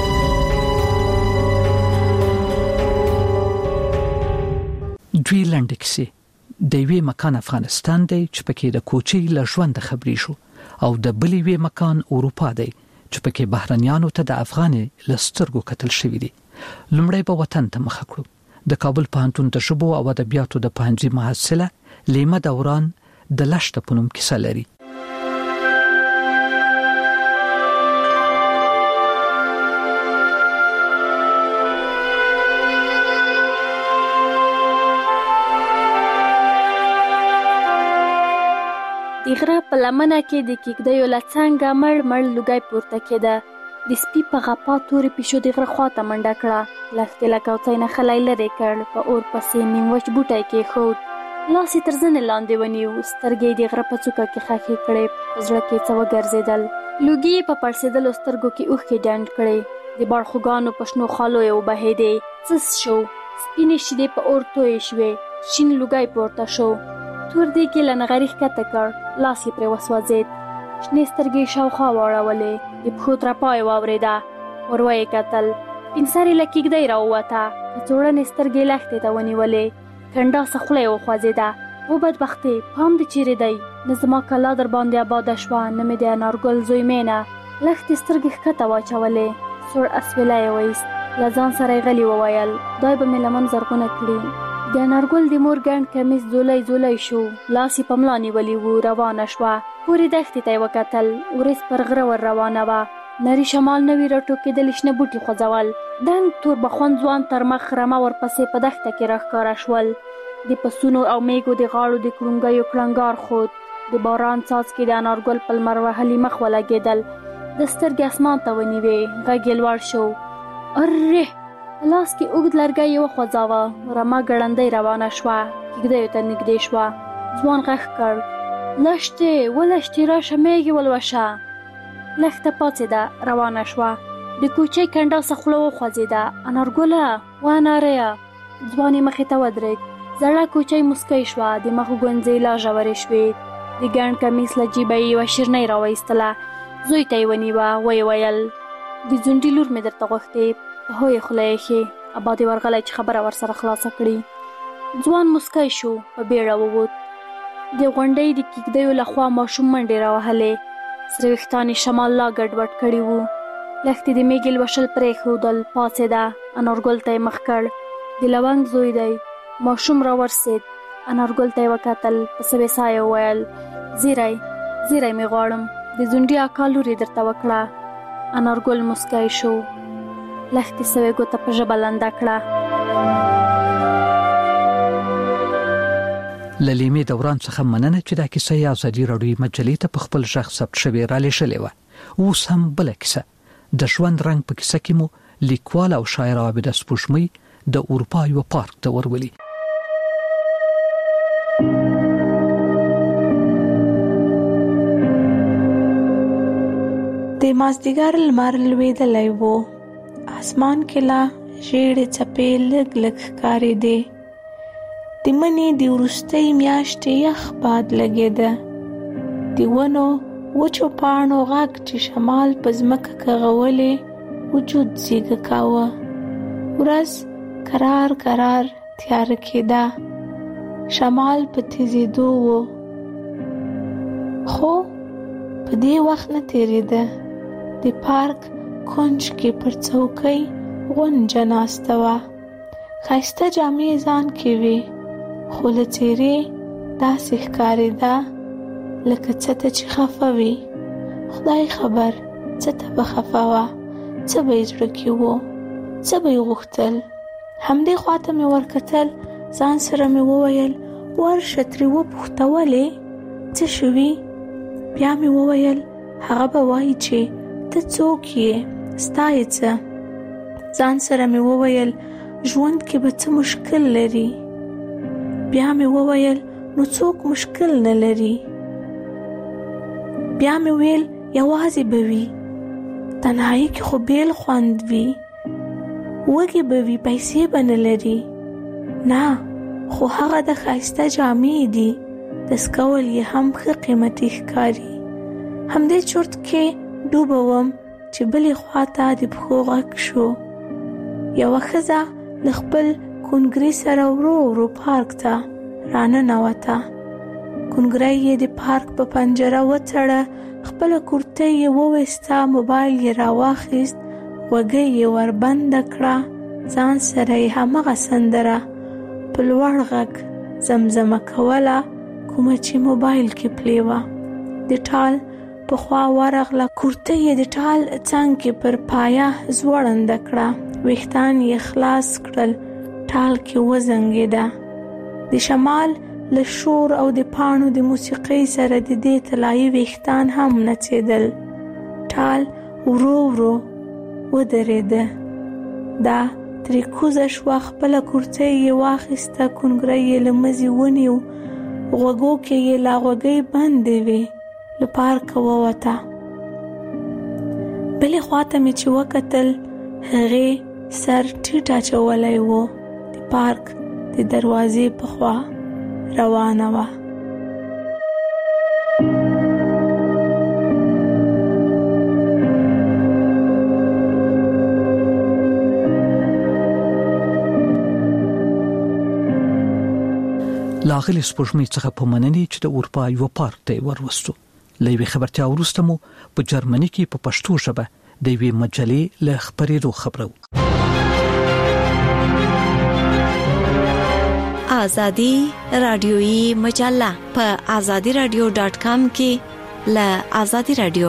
دوی لنډکسي د وی مکان افغانستان دی چې پکې د کوچي ل ژوند خبري شو او د بلې وی مکان اروپا دی چې پکې بهرنیانو ته د افغاني لسترګو قتل شوی دي لمړی په وطن ته مخ کړو د کابل پوهنتون د ژبو او ادبیاتو د پوهنځي محصله لیمه دوران د لشت په نوم کیسه لري د غره په لمنه کې د کېږدیو له څنګه مړ لوګی پورته کېده د سپي په غپا تورې پیشو د غره خواته منډه کړه لښتې له کوڅۍ نه خلی لرې کړ په اور پسې نیم وچ بوټی کېښود لاس یې تر زنې لاندې ونیو سترګې د غره په څوکه کې ښخې کړې په زړه کې څه وګرځېدل لوګي یې په پړسېدلو سترګو کې اوښکې ډنډ کړې د باړخوګانو په شنو خالو یې وبهېدې څس شو سپینې شیدې په اور تویې شوې شین لوګی پورته شو تور دیګ له نغري ښکته کړ لاس یې پرې وسوځېد شنې سترګې شاوخوا واړولې د پښو ترپا یې واورېده ور ویې کتل سپین سرې له کېږدۍ راووته کڅوړنې سترګې لښتې ته ونیولې کنډاسه خوله یې وخوځېده و بدبختې پام دې چیرې دی نه زما کلا در باندې آباده شوه نه مې د انارګل زوی مینه لښتې سترګې ښکته واچولې سوړ اسویلی یې وایست له ځان سره یې غلي وویل دای به مې لمن زرغونه کړي د انارګل د مور ګڼ کمیس زولی شو لاس یې په ملا نیولي وو روانه شوه پورې دښتې ته یې وکتل ورېځ پر غره ور روانه وه نري شمال نوي راټوکېدلي شنه بوټي خوځول دنګ تور بخون ځوان تر مخ رمه ورپسې په دښته کې راښکاره شول د پسونو او میږو د غاړو د کړونګیو کړنګار خود د باران څاڅکي د انارګل په لمر وهلي مخ ولګېدل. د سترګې اسمان ته ونیوې. غږ یې لوړ شو. اره! په لاس کې اوږد لرګی یې وخوځاوه. رمه ګړندۍ روانه شوه. کېږدیو ته نږدې شوه. ځوان غږ کړ: لښتې ولښتې راشه میږې ولوشه. لښته پاڅېده روانه شوه. د کوچۍ کنډه څخه خوله وخوځېده. انارګله واناریا. ځوان یې مخې ته ودرېد. زړه کوچۍ مسکی شوه. د مخ ګونځې لا ژورې شوې. د ګڼ کمیس له جیبه یې یوه شیرنۍ راوایستله. زوی ته یې ونیوه. ویې ویل: د ځونډي لور مې درته غوښتې. هو یې خوله یې ښې. ابا دې ورغلی چې خبره ورسره خلاصه کړي. ځوان مسکی شو. په بیړه ووت. د غونډۍ د کېږدیو له خوا ماشوم منډې راوهلې. سره ویښتان یې شمال لا ګډوډ کړي وو. لښتې د میږې لوشل پرېښودل. پاڅېده. انارګل ته یې مخ کړ. د لونګ زوی دی. ماشوم راورسېد. انارګل ته یې وکتل. په څه بېساه یې وویل: زیری زیری مې غواړم. د ځونډي اکا لور یې درته وکړه. انارګل مسکی شو. لښتې سوې ګوته په ژبه لنده کړه. له لیمې دوران څخه مننه چې دا کیسه یې ازادي راډیو مجلې ته په خپل غږ ثبت شوې را لېږلې وه. اوس هم بله کیسه د ژوند رنګ په کیسه کې مو لیکوال او شاعر عابده سپوږمۍ د اروپا یو پارک ته ورولي. د مازدیګر لمر لوېدلی و. اسمان کې لا ژېړې څپې لږ لږ ښکارېدې. د مني د وروستۍ میاشتې یخ باد لګېده. د ونو وچو پاڼو غږ چې شمال په ځمکه کغولې وجود زیږه کاوه. ورځ کرار کرار تیاره کېده. شمال په تیزېدو و. خو په دې وخت نه تېرېده. د پارک کونج کې پر څوکۍ غونجه ناسته وه. ښایسته جامې ځان کې وې، خو له څېرې داسې ښکارېده لکه څه ته چې خفه وي. خدای خبر څه ته به خفه وه، څه به یې زړه کې و، څه به یې غوښتل. همدې خواته مې ورکتل. ځان سره مې وویل ورشه ترې وپوښته ولې څه شوي. بیا مې وویل هغه به وایي چې ته څوک یې، ستا یې څه. ځان سره مې وویل ژوند کې به څه مشکل لري. بیا مې وویل نو څوک مشکل نه لري. بیا مې ویل یوازې به وي، تنهایی کې خو بیل خوند وي. وږی به وي، پیسې به نه لري. نه، خو هغه د ښایسته جامې دي، دسکول یې هم ښه قیمتي ښکاري. همدې چرت کې ډوبه وم چې بلې خواته د پښو غږ شو. یوه ښځه له خپل کونګري سره ورو ورو پارک ته راننوته. کونګری یې د پارک په پنجره وتړه، خپله کورتۍ یې وویسته، موبایل یې راواخیست، غوږۍ یې وربنده کړه. ځان سره یې همغه سندره په لوړ غږ زمزمه کوله کومه چې موبایل کې پلې وه. د ټال په خوا ورغله، کورتۍ یې د ټال څنګ کې پر پایه ځوړنده کړه، ویښتان یې خلاص کړل، ټال کې وزنګېده. د شمال له شور او د پاڼو د موسیقۍ سره د دې طلایي ویښتان هم نڅېدل. ټال ورو ورو ودرېده. دا ترې کوزه شوه، خپله کورتۍ یې واخیسته، کونګری یې له مزي ونیو، غوږو کې یې لا غوږۍ بندې وې، له پارکه ووته. بلې خواته مې چې وکتل، هغې سر ټیټ اچولی و، د پارک د دروازې په خوا روانه وه. لاغلي سپوږمۍ څخه په مننې چې د اروپا یو پارک ته وروستو. له یوې خبرتیا وروسته مو په جرمني کې په پښتو ژبه د یوې مجلې له خبرېدو خبرو. آزادی رادیویی مجله په azadiradio.com کې له آزادی رادیو.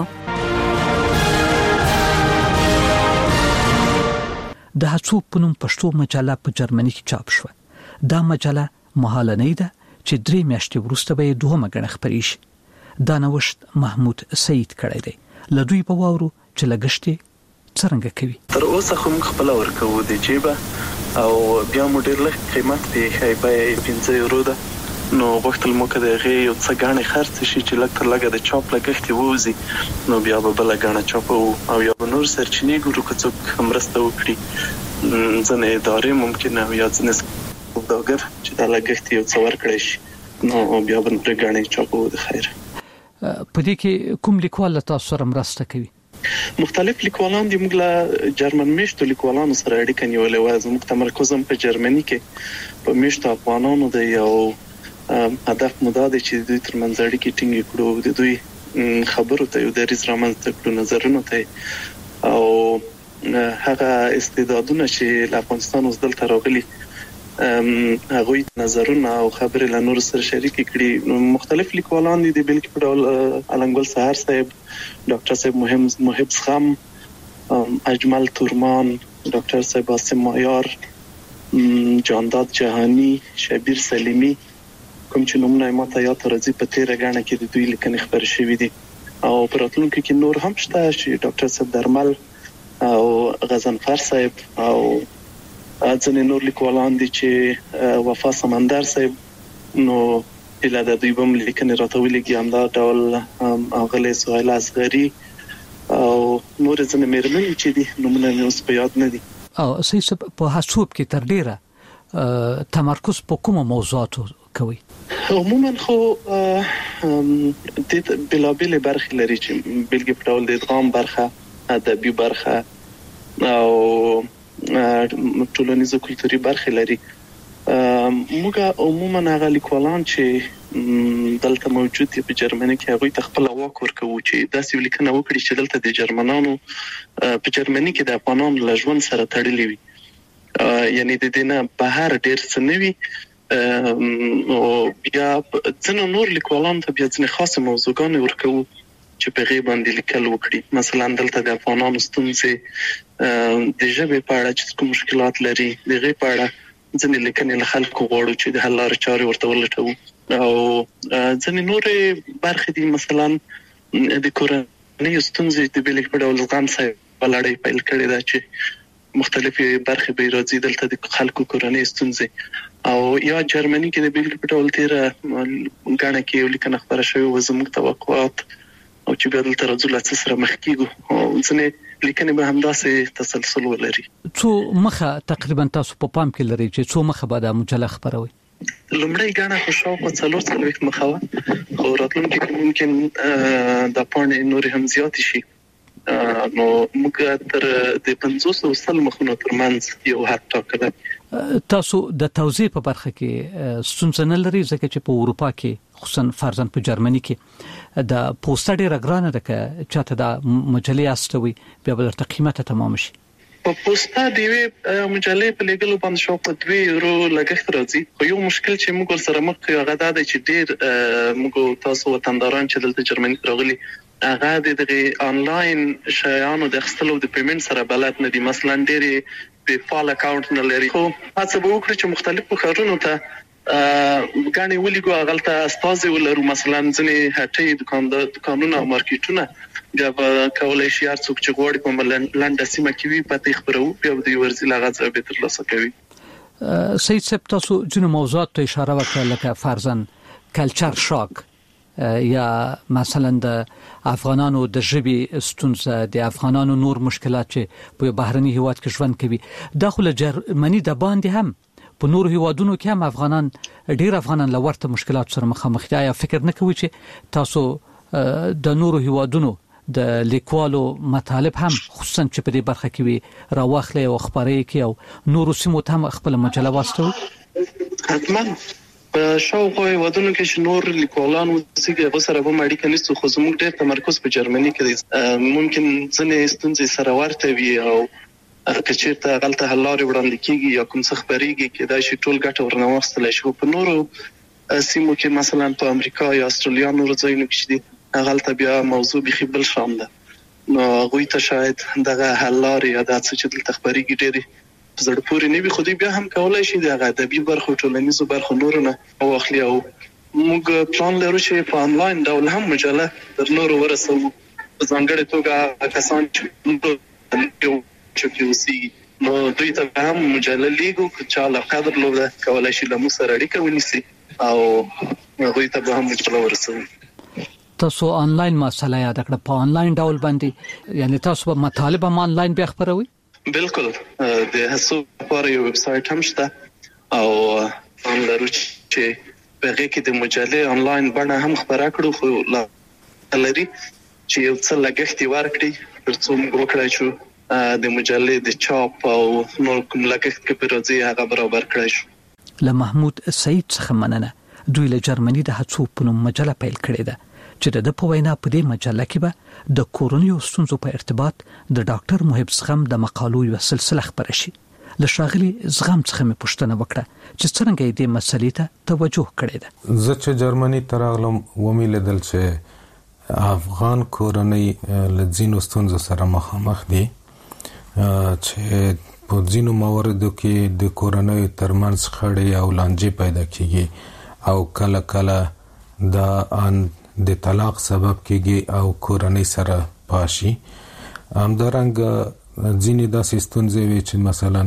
د هڅو په نوم پښتو مجله په جرمني کې چاپ شوه. دا مجله مهالنۍ ده چې 3 میاشتې وروسته به دوهمه غنه خبرې شي. دا نوښت محمود سعید کړی دی. لدوی په واورو چې لګشتي څنګه کوي. تر اوسه خو موږ خپل ورکو د جيبه او بیا مو ډېر لږ قیمت به خیبه 15 یورو ده. نو وختل مو کده غي یو څه غاڼه خرڅ شي چې لکه تر لګه د چاپ لګښتي ووزي نو بیا به بل غاڼه چاپ او یا نور سرچینې ګورو که څوک همرسته وکړي ځنه ادارې ممکن او یا ځنه داګر چې د لګښتي یو څه ورکړي شي نو بیا به نور غاڼه چاپ و د خیر. په دې کې کوم لیکوال تاسو سره مرسته کوي؟ مختلف لیکوالان دي. موږ له جرمن میشتو لیکوالانو سره اړیکه نیولې و. زموږ تمرکز هم په جرمني کې په میشتو افغانانو د یو هدف مو دا دی چې دوی ترمنځ اړیکې ټینګې کړو، د دوی خبرو ته یو دریځ رامنځته کړو، نظرونو ته او هغه استعدادونه چې له افغانستان اوس دلته راغلي هغوی نظرونه او خبرې له نورو سره شریک کړي. مختلف لیکوالان دي د بلکې په ډول علنګل سحر صاحب، ډاکټر صاحب محب سخم، اجمل تورمان، ډاکټر صاحب عاصم مایار، جانداد جهانی، شبیر سلیمی، کوم چې نومونه ما ته یاد راځي په تیره غاڼه کې د دوی لیکنې خبر شوې دي. او په راتلونکي کې نور هم شته چې ډاکټر صاحب درمل او غزنفر صاحب او ځینې نور لیکوالان دي چې وفا سمندر صاحب نو اله د دوی بم لیکنې راټولېږي همدا ډول اغلې سهیل اصغري او نور ځینې مېرمنې چې دي نومونه مې اوس په یاد نه دي. او سیسب په حساب کې تر ډیره تمرکز په کومو موضوعاتو کوي؟ عموما خو د بلابل برخې لري چې بلګې په ډول د ادغام برخه، ادبي برخه او ټولنیزو کلتوري برخې لري. موږ عموما هغه لیکوالان چې دلته موجود دي په جرمني کې هغوی ته خپل واک ورکوي چې داسې لیکنه وکړي چې دلته د جرمنانو په جرمني کې د افغانانو له ژوند سره تړلې وي. یعنی د دې نه بهر ډېر څه نه وي. او بیا ځینو نور لیکوالان ته بیا ځینې خاصه موضوعګانې ورکوي چې په غیبه باندې لیکل وکړي. مثلا دلته د افغانانو ستونزې د ژبې په اړه چې کوم مشکلات لري د غیبه په اړه ځینې لیکنې له خلکو غواړو چې د حل لارې چارې ورته ولټوو. او ځینې نورې برخې دي مثلا د کورنۍ ستونزې د بلې په ډول زغم صاحب بلړې پیل کړې ده چې مختلفې برخې به راځي دلته د خلکو کورنۍ ستونزې او یا جرمني کې د بلې په ډول تیره غاڼه کې یو لیکنه خبره شوې و زموږ توقعات او چې بیا دلته راځو له څه سره مخ کېږو او ځینې لیکنې به همداسې تسلسل ولري. څو مخه تقریبا تاسو په پام کې لرئ چې څو مخه به د مجله خبروي؟ لومړی غاڼه خو شاوخوا 4 مخه وه خو راتلونکي کې ممکن د پاڼې نورې هم زیاتې شي. نو موږ تر د 500 مخونو ترمنځ یو حد ټاکلی. تاسو د توزیع په برخه کې ستونزه نه لرئ ځکه چې په اروپا کې خصوصا فرضاً په جرمني کې د پوسټ ډیره ګرانه ده که چاته د مجلې استوي بیا به درته قیمته تمام شي. په پوسټ دی مجلې په لګلو باندې شاوخوا 2 یورو لګښت راځي. خو یو مشکل چې موږ سره مخ یو هغه دا دی چې ډیر موږ تاسو وطنداران چې دلته جرمني راغلي هغه د انلاین شیانو د اخیستلو د پیمنټ سره بلد نه دي. مثلا ډېری په فال اکاونټ نه لري. خو هڅه به وکړو چې مختلفو ښارونو ته غاڼې ولېږو هغلته استازي ولرو. مثلا ځینې هټۍ دکانونه او مارکیټونه بیا به کولی شي هر څوک چې غواړي په لنډه سیمه کې وي پته خبرو بیا به دوی ورځي له هغه ځای به ترلاسه کوي. سید صاحب تاسو ځینو موضوعات ته اشاره وکړه لکه فرضاً کلچر شاک یا مثلا د افغانانو د ژبې ستونزه د افغانانو نور مشکلات چې په بهرني هیواد کې ژوند کوي. دا خو له جرمني د باندې هم په نور هیوادونو کې هم افغانان ډیر افغانان له ورته مشکلات سره مخامخ دي. یا فکر نه کوي چې تاسو د نور هیوادونو د لیکوالو مطالب هم خصوصا چې په دې برخه کې وي راوخلې او خبرې کې او نور سیمو ته هم خپل مجله واستوي؟ حتما په شاوخوا هیوادونو کې چې نور لیکوالان وسیږي غوسره به اړیکه نشته خو زموږ ډېر تمرکز په جرمني کې دی. ممکن ځینې ستونزې سره ورته وي او که چېرته هغلته حل لارې وړاندې کېږي یا کوم څه خپرېږي کېدای شي ټول ګټه ورنه واخیستلی شي. په نورو سیمو کې مثلا په امریکا یا استرالیا نورو ځایونو کې چې دي هغلته بیا موضوع بیخي بل شان ده. نو هغوی ته شاید دغه حل لارې یا دا څه چې دلته خپرېږي ډېرې په زړه پورې نه وي خو دوی بیا هم کولی شي د هغه ادبي برخو ټولنیزو برخو نورو نه واخلي او موږ پلان لرو چې په انلاین ډول هم مجله تر نورو ورسوو، په ځانګړې توګه کسان چې اوسي نو دوی ته هم مجله لیږو چې له قدر لوده کولای شي له موږ سره اړیکه ونیسي او دوی ته هم مجله ورسوو. تاسو آنلاین مسله یاد کړه، په آنلاین ډول باندې یعنی تاسو مطالب هم آنلاین بیا خبروي؟ بالکل، د هڅو لپاره یو ویب سټ هم شته او هم لرو چې په هغه کې د مجلې آنلاین بڼه هم خبره کړو، خو لري چې یو څه لګښت ورکړي ترڅو موږ وکړای شو د مجلې د چاپ او نور کوم لګښت کې پروژې هغه برابر کړای شو. له محمود سعید څخه مننه. دوی له جرمني د هڅو په نوم مجله پیل کړې ده چې د په وینا په دې مجله کې به د کورونی ستونزو په ارتباط د ډاکټر محب زغم د مقالو یو سلسله خبره شي. له شاغلي زغم څخه مې پوښتنه وکړه چې څنګه دې مسلې ته توجه کړې ده. زه چې جرمني ته راغلم ومیلیدل چې افغان کورنۍ له ځینو ستونزو سره مخامخ دي چې په ځینو مواردو کې د کورنۍ ترمنځ خړې او لانجې پیدا کیږي او کله کله دا ان د طلاق سبب کېږي او کورنۍ سره پاشي. همدارنګه ځینې داسې ستونزې وي چې مثلا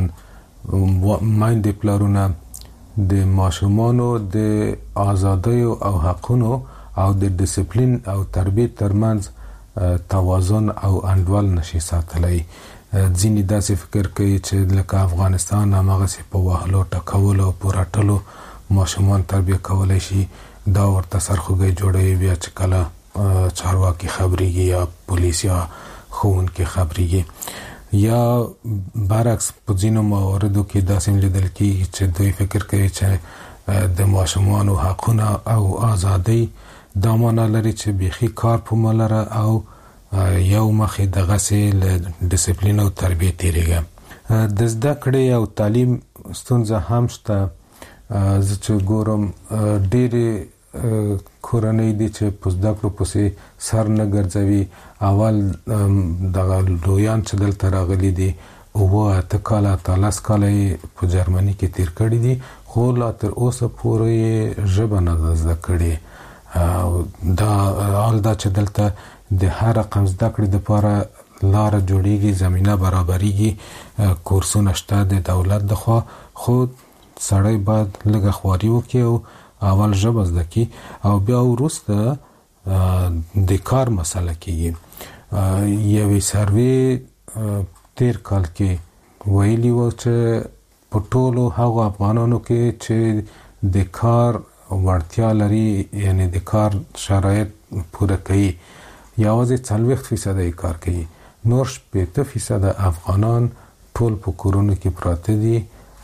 میندې پلرونه د ماشومانو د ازادیو او حقونو او د ډیسپلین او تربیت ترمنځ توازن او انډول نشي ساتلی. ځینې داسې فکر کوي چې لکه افغانستان هماغسې په وهلو ټکولو او په راټلو ماشومان تربیه کولی شي، دا ورته سرخوږی جوړوي. بیا چې کله چارواکي خبرېږي یا پولیس یا ښوونکي خبرېږي یا برعکس په ځینو مواردو کې داسې لیدل کېږي چې دوی فکر کوي چې د ماشومانو حقونه او ازادۍ دا معنا لري چې بیخي کار په ملره او یو مخې دغسې له ډیسپلین او تربیې تېرېږي. د زده کړې او تعلیم ستونزه هم شته. زه چې ګورم ډېرې کورنۍ دي چې په زده کړو پسې سر نه ګرځوي. اول دغه لویان چې دلته راغلي دي 8 کاله 13 کاله په جرمني کې تیر کړي دي، خو لا تر اوسه پورې ژبه نه زده کړي. دا حال دا چې دلته د هر رقم زده کړې لپاره لار جوړیږي، زمينه برابرېږي، کورسونه شته د دولت لخوا، خو سړی باید لږه خواري وکړي او اول ژبه زده کړي او بیا وروسته د کار مسله کېږي. یوې سروې تیر کال کې ویلي و چې په ټولو هغو افغانانو کې چې د کار وړتیا لري، یعنی د کار شرایط پوره کوي، یوازې 40% یې کار کوي، نور 80% افغانان ټول په کورونو کې پراته دي.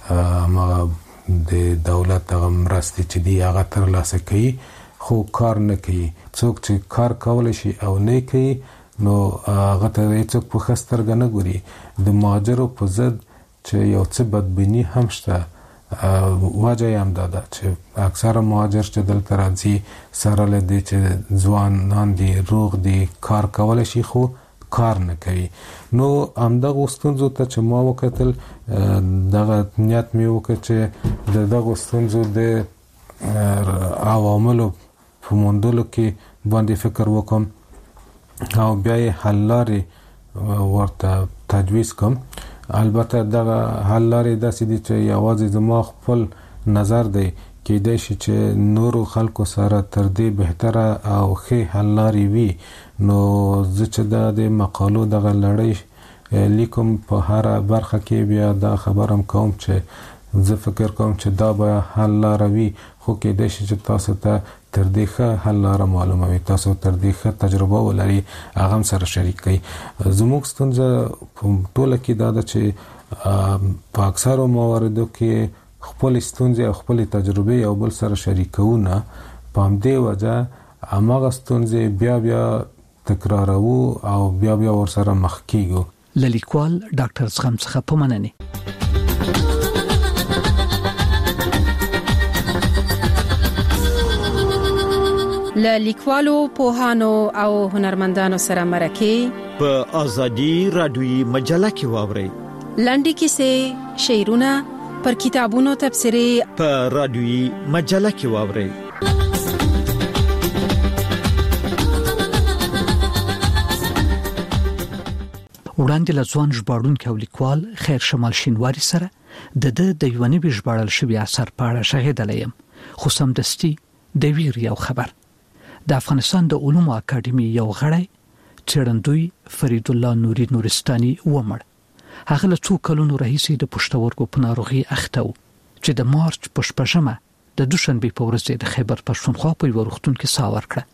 د دولت هغه مرستې چې دی هغه ترلاسه کوي خو کار نه کوي. څوک چې کار کولی شي او نه کوي نو هغه ته هیڅوک په ښه سترګه نه ګوري. د مهاجرو په ضد چې یو څه بدبیني هم شته، وجه یې هم دا ده چې اکثره مهاجر چې دلته راځي سره له دې چې ځوانان دي، روغ دي، کار کولی شي خو کار نه کوي. نو همدغه ستونزو ته چې ما وکتل، دغه نیت مې وکړ چې د دغه ستونزو د عواملو په موندلو کې باندې فکر وکم او بیا یې حل لارې ورته تجویز کوم. البته دغه حل لارې داسې دي چې یوازې زما خپل نظر دی، کېدای شي چې نورو خلکو سره تر دې بهتره او ښې حل لارې وي. نو زه چې د مقالو دغه لړۍ لیکم په هره برخه کې بیا دا خبرم کوم چې زه فکر کوم چې دا به حل لاره وي، خو کېدای شي چې تاسو ته تر دې ښه حل لاره معلومه وي، تاسو تر دې ښه تجربه ولري، هغه هم سره شریک کړئ. زموږ ستونزه په ټوله کې دا ده چې په اکثرو مواردو کې خپل ستونزې او خپل تجربه یو بل سره شریکونه، په همدې وجه هماغه ستونزې بیا بیا تکرارو او بیا بیا ورسره مخ کیږو. لیکوال ډاکټر زغم څخه په مننه. لیکوالو، پوهانو او هنرمندانو سره مرکه په ازادي رادیوي مجله کې واوري. لنډي کیسې، شعرونه، پر کتابونو تبصرې په رادیوي مجله کې واوري. وړاندې له ځوان ژباړونکي او لیکوال خیر شمال شینواری سره د یونی به ژباړل شوی اثر په اړه شاهدلې يم، خو سمدستي د ویر یو خبر. د افغانستان د علومو اکاډمي یو غړی څېړندوی فرید الله نوري نورستاني ومړ. هغه له څو کلونو راهیسې د پښتورګو په ناروغي اخته و چې د مارچ په 8 د دوشنبه په ورځ د خیبر پښتونخوا په یو روغتون کې ساه ورکړه.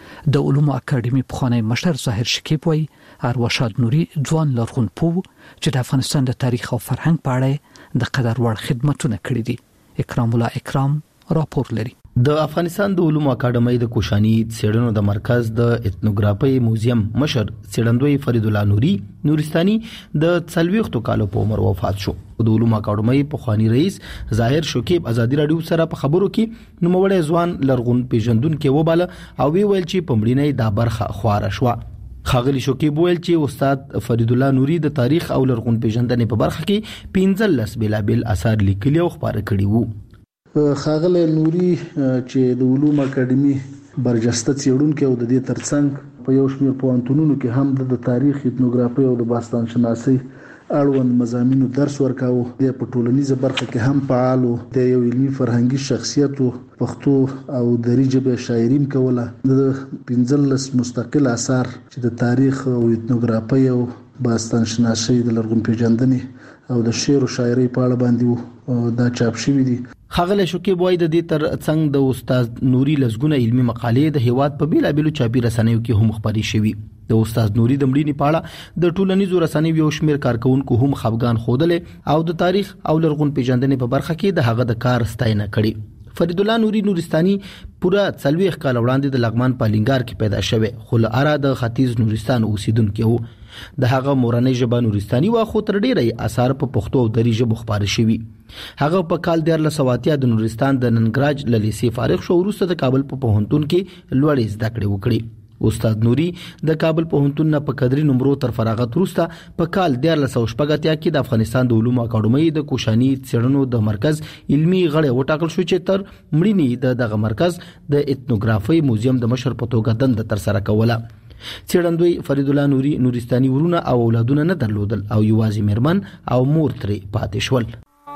د علومو اکاډمي پخوانی مشر ظاهر شکیب وایي ارواښاد نوري ځوان لرغون پوه چې د افغانستان د تاریخ او فرهنګ په اړه د قدر وړ خدمتونه کړې دي. اکرام الله اکرام راپور لري. د افغانستان د علومو اکاډمۍ د کوشاني څېړنو د مرکز د اتنوګرافي موزیم مشر څېړندوی فرید الله نوري نورستاني د 40 کالو په عمر وفات شو. د علومو اکاډمۍ پخوانی رئیس ظاهر شکیب ازادي رادیو سره په خبرو کې نوموړی ځوان لرغون پیژندونکو وباله او ویل چې په مړینې دا برخه خواره شو. خاغلی شکیب ویل چې استاد فرید الله نوري د تاریخ او لرغون پیژندنې په برخه کې 15 بلابل اثار لیکلي او خبره کړي وو. خاغلی نوري چې د علومو اکاډمي برجسته څېړونکی او د دې ترڅنګ په یو شمېر پوهنتونونو کې هم د تاریخ اتنوګرافي او د باستان شناسۍ اړوند مضامینو درس ورکاوه. د په ټولنیزه برخه کې هم فعال و. د یو علمي فرهنګي شخصیت پښتو او دري ژبه شاعري کوله. د 15 مستقل اثار چې د تاریخ او اتنوګرافي او باستان شناسۍ د لرغون پیژندنې او د شعر او شاعري په اړه باندې دا چاپ شوی دي. خاغلی شکیب وایي د دې تر څنګ د استاد نوري لزګونه علمي مقالې د هیواد په بیلابېلو چاپي رسنیو کې هم خبري شوي. د استاد نوري د مړینې په اړه د ټولنیزو رسنیو یو شمېر کارکونکو هم خفګان ښودلې او د تاریخ او لرغون پیژندنې په برخه کې د هغه د کار ستاینه کړې. فرید الله نوري نورستاني پورا 40 کال وړاندې د لغمان په لنګار کې پیدا شوی، خو له اره د ختیځ نورستان اوسیدونکی وو. د هغه مورنۍ ژبه نورستاني وا، خو تر ډیره اثار په پښتو او دري ژبه خبري شوي. هغه په کال 1980 د نورستان د ننګراج لیسې فارغ شو، وروسته د کابل په پوهنتون کې لوړې زده کړې وکړې. استاد نوري د کابل پوهنتون نه په قدري نمبرو تر فراغت وروسته په کال 1980 کې د افغانستان د علومو اکاډمۍ د کوشاني څېړنو د مرکز علمي غړی وټاکل شو چې تر مړینې دغه مرکز د اتنوګرافي موزیم د مشر په توګه دنده تر سره کوله. څېړندوی فرید الله نوري نورستاني ورونه او اولادونه نه درلودل او یوازې میرمن او مور ترې پاتې شول.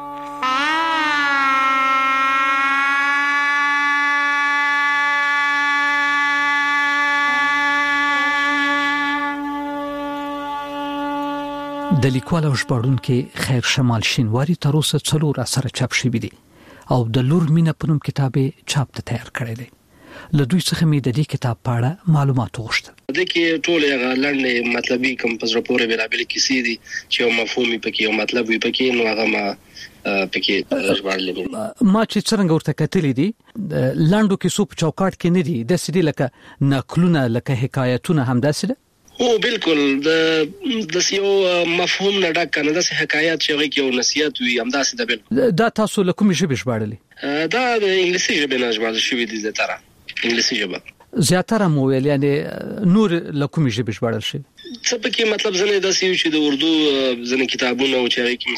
د لیکوال او ژباړونکي خیر شمال شینواری تر اوسه 4 اثر چاپ شوي دي او د لور مینه په نوم کتاب چاپ ته تیار کړی دی. له دوی څخه مې د دې کتاب په اړه معلومات وغوښتل. د کې ټول هغه لړنې مطلبي کوم په زړه بلابل کیسې دي چې یو مفهومي پکې او مطلب وي پکې، نو هغه ما پکې ژباړلې. ما چې څنګه ورته کتلې دي لاندو کې سو په چوکاټ کې نه دي، د سړي لکه نقلونه لکه حکایتونه هم داسې ده. او بالکل د یو مفهوم نه ډک کنه د حکایت چې هغه کې یو نصيحت وي همداسې ده. بالکل دا تاسو له کومې ژبې ژباړلې؟ دا د انګلیسي ژبې نه ژباړل شوی دي. زیاتره انګلیسي ژبه زیاتره مو ویل، یعنی نور له کومې ژبې ژباړل شوی؟ څه پکې مطلب زنه داسې چې د اردو زنه کتابونه او چې هغه کې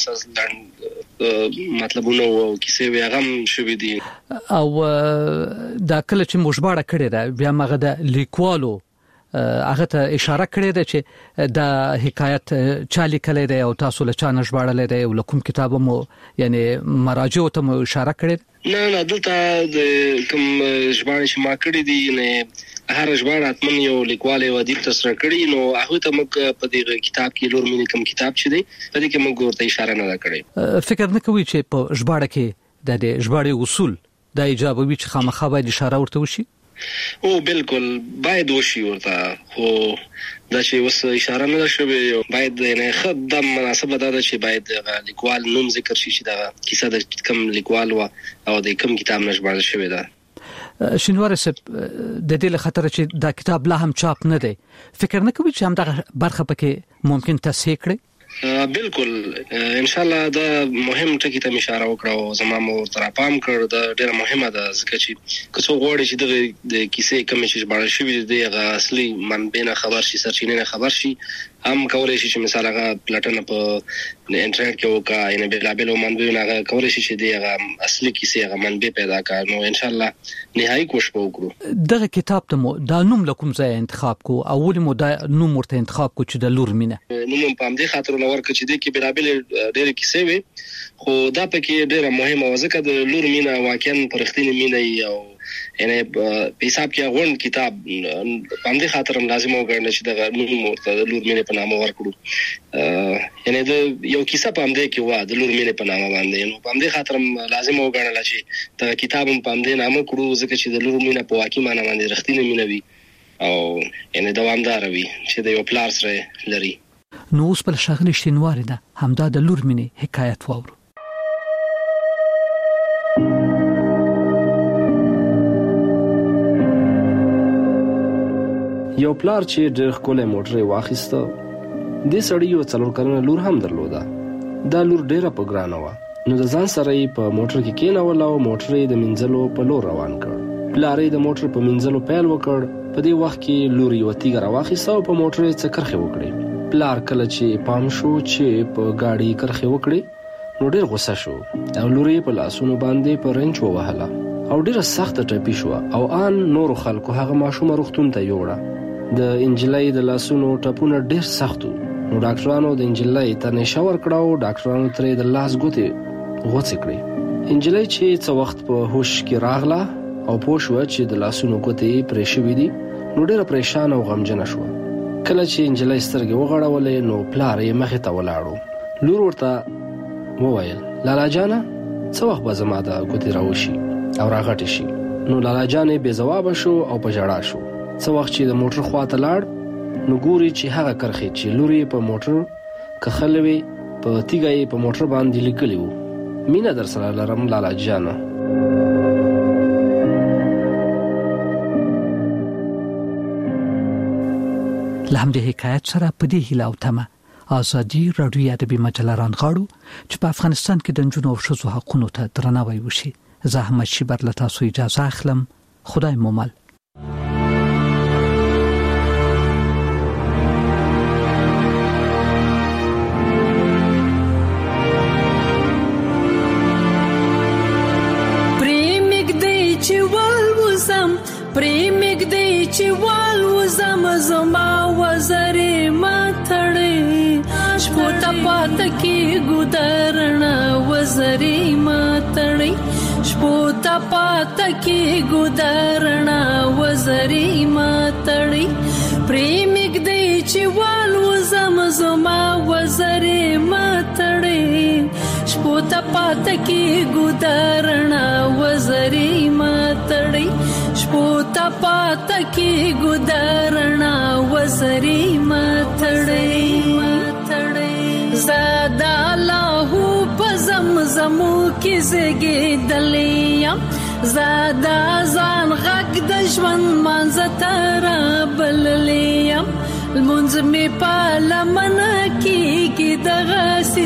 مثلا مطلبونه او کیسې وي هغه شوی دي. او دا کله چې مو ژباړه کړې ده بیا مغه د لیکوالو هغه ته اشاره کړې ده چې د حکایت چا لیکلی دی او تاسو له چا نه ژباړلی دی او له کوم کتاب مو یعنی مراجعو ته مو اشاره کړې؟ نه دلته د کوم ژباړې چې ما کړې دي نه هر ژباړه اتمن یو لیکوال او ادیب تر سره کړی، نو هغه ته موږ په دې کتاب کې لور مینه کوم کتاب چې دی په دې کې موږ ورته اشاره نه کړې. فکر نه کوي چې په ژباړه کې د ژباړې اصول د ایجابوي چې خامخا باید اشاره ورته وشي؟ او بالکل باید وشي ورته، خو دا چې وس اشاره نه شوي باید نه خدام مناسبه ده چې باید لیکوال نوم ذکر شي چې دا کیسه د کوم لیکوال او د کوم کتاب نه ژباړل شوی ده. شینواری صاحب د دې له خاطر چې دا کتاب لا هم چاپ نه دی، فکر نه کوي چې هم دا برخه پکې ممکن تصحیح کړي؟ بالکل ان شاء الله دا مهم ټکی ته اشاره وکړه او زما مو تر پام کړ دا ډیره مهمه ده ځکه چې کڅو غوړي چې د کیسې کوم چې ژباړل شوی دی هغه اصلي منبع نه خبر شي، سرچینه نه خبر شي، هم کولای شي چې مثال هغه پلاتنه په انټرنیټ کې وکا یعنی بلابل منبعونه هغه کولای شي چې دغه اصلي کیسه هغه منبع پیدا کړي. نو ان شاء الله نهایی کوشش وکړو. دغه کتاب ته دا نوم لکم ځای انتخاب کو اول مو دا نوم ورته انتخاب کو چې د لور مینه نوم په دې خاطر لور کې چې د کې بلابل ډېر کیسه وي خو دا پکې ډېر مهمه وځکه د لور مینه واقعا پرختینه مینه او یعنی په حساب کې غون کتاب په دې خاطر لازم وګڼل چې د نوم ورته د لور مینه په نامه ورکړو. یعنی د یو کیسه په دې کې و د لور مینه په نامه باندې نو په دې خاطر لازم وګڼل چې د کتاب په دې نامه کړو ځکه چې د لور مینه په واقعي معنی باندې رښتینه مینه وي او یعنی دوامدار وي چې د یو پلار سره لري. نو اوس په شغل شینوار ده همدا د لور مینه حکایت وورو. یو پلار چې ډېر ښکلی موټر واخیسته دې سړي یو 4 کلنه لور هم درلوده. دا لور ډېره په ګرانه وه نو د ځان سره یې په موټر کې کېنول او موټر یې د منځلو په لور روان کړ. پلار یې د موټر په منځلو پیل وکړ. په دې وخت کې لور یو تیږه راواخیسته او په موټر یې څه کرښې وکړې. پلار کله چې پام شو چې په ګاډي کرښې وکړې نو ډېر غوسه شو او لور یې په لاسونو باندې په رنچ ووهله او ډېره سخته ټپي شوه او ان نورو خلکو هغه ماشومه روغتون ته یوړه. د انجلۍ د لاسونو ټپونه ډېر سخت وو نو ډاکټرانو د انجلۍ ته نشه ورکړه او ډاکټرانو ترې د لاس ګوتې غوڅې کړې. انجلۍ چې څه وخت په هوش کې راغله او پوه شوه چې د لاسونو ګوتې پرې شوي دي نو ډېره پریشانه او غمجنه شوه. کله چې انجلۍ سترګې وغړولې نو پلار یې مخې ته ولاړو. لور ورته وویل لالا جانه څه وخت به زما د ګوتې راوشي او راغټې شي. نو لالا جان یې بې ځوابه شو او په ژړا شو. څه وخت چې د موټر خواته لاړ نو ګوري چې هغه کرښې چې لور یې په موټر کښلې وې په تیږه یې په موټر باندې لیکلي وو مینه در سره لرم لالا جانه. له همدې حکایت سره په دې هیله او تمه ازادي راډیو ادبي مجله رانغاړو چې په افغانستان کې د نجونو او ښځو حقونو ته درناوی وشي. زه احمد شیبر له تاسو اجازه اخلم. خدای مو مل. پریمګ دی چې وال وزم زما وزرې ماتړې شپو ته پات کې ګودرنا وزرې ماتړې شپو ته پات کې ګودرنا وزرې ماتړې پریمګ دی چې وال وزم زما وزرې ماتړې شپو ته پات کې ګودرنا وزرې ماتړې شپو ته پات کې ګودرنا وزرې ماتړې زادا الله په زمزمو کې زګېدلې زادا ځان غږ د ژوند مانځ تر بللې المنځ می په لمنه کې دغه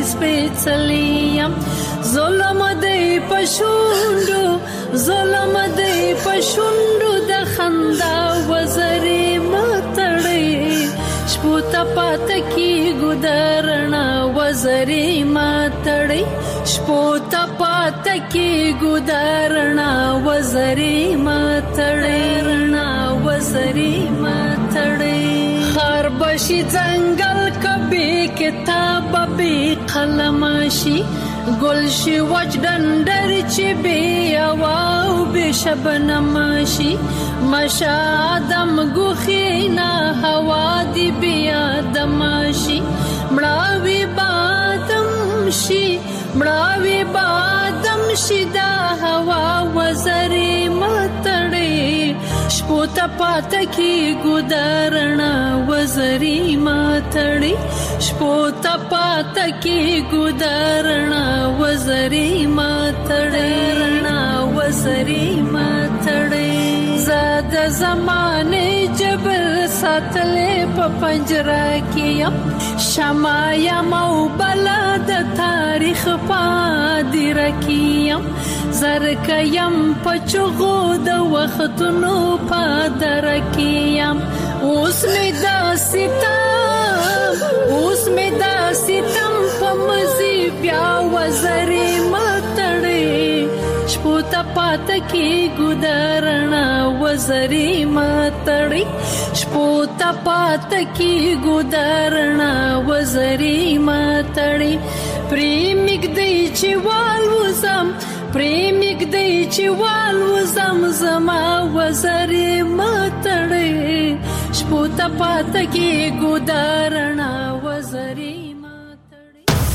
سپېڅلې ظلم دی پښوندو ظلم دی پښوندو د خندا وزرې ماتړې شپو ته پات کې ګودرنا وزرې ماتړې شپو ته پات کې ګودرنا وزرې ماتړې وزرې ماتړې خار بشي ځنګل کبي کتاب به قلم شي گل شي وچ ډنډر چې بي او به شبنم شي مشادم غخینا هوا دی بیا دم شي مړاوي بادم شي مړاوي بادم شي دا هوا وزرې ماتړې شپو ته پات کې ګودرنا وزرې ماتړې شپو ته پات کې ګودرنا وزرې ماتړې وزرې ماتړې زاد زمانه جبر ساتلې په پنجره کې شمع یم او بلد تاریخ پادر کیم زرک یم پچغو د وختونو پادر کیم اوس می دا ستا اوس مې دا ستم په مزي بیا وزري متړې شپو ته پات کې ګدارنا وزري متړې شپو ته پات کې ګدارنا وزري متړې پریمګ دی چې والوزم پریمګ دی چې والوزم زما وزري متړې شپو ته پات کې ګدارنا وزري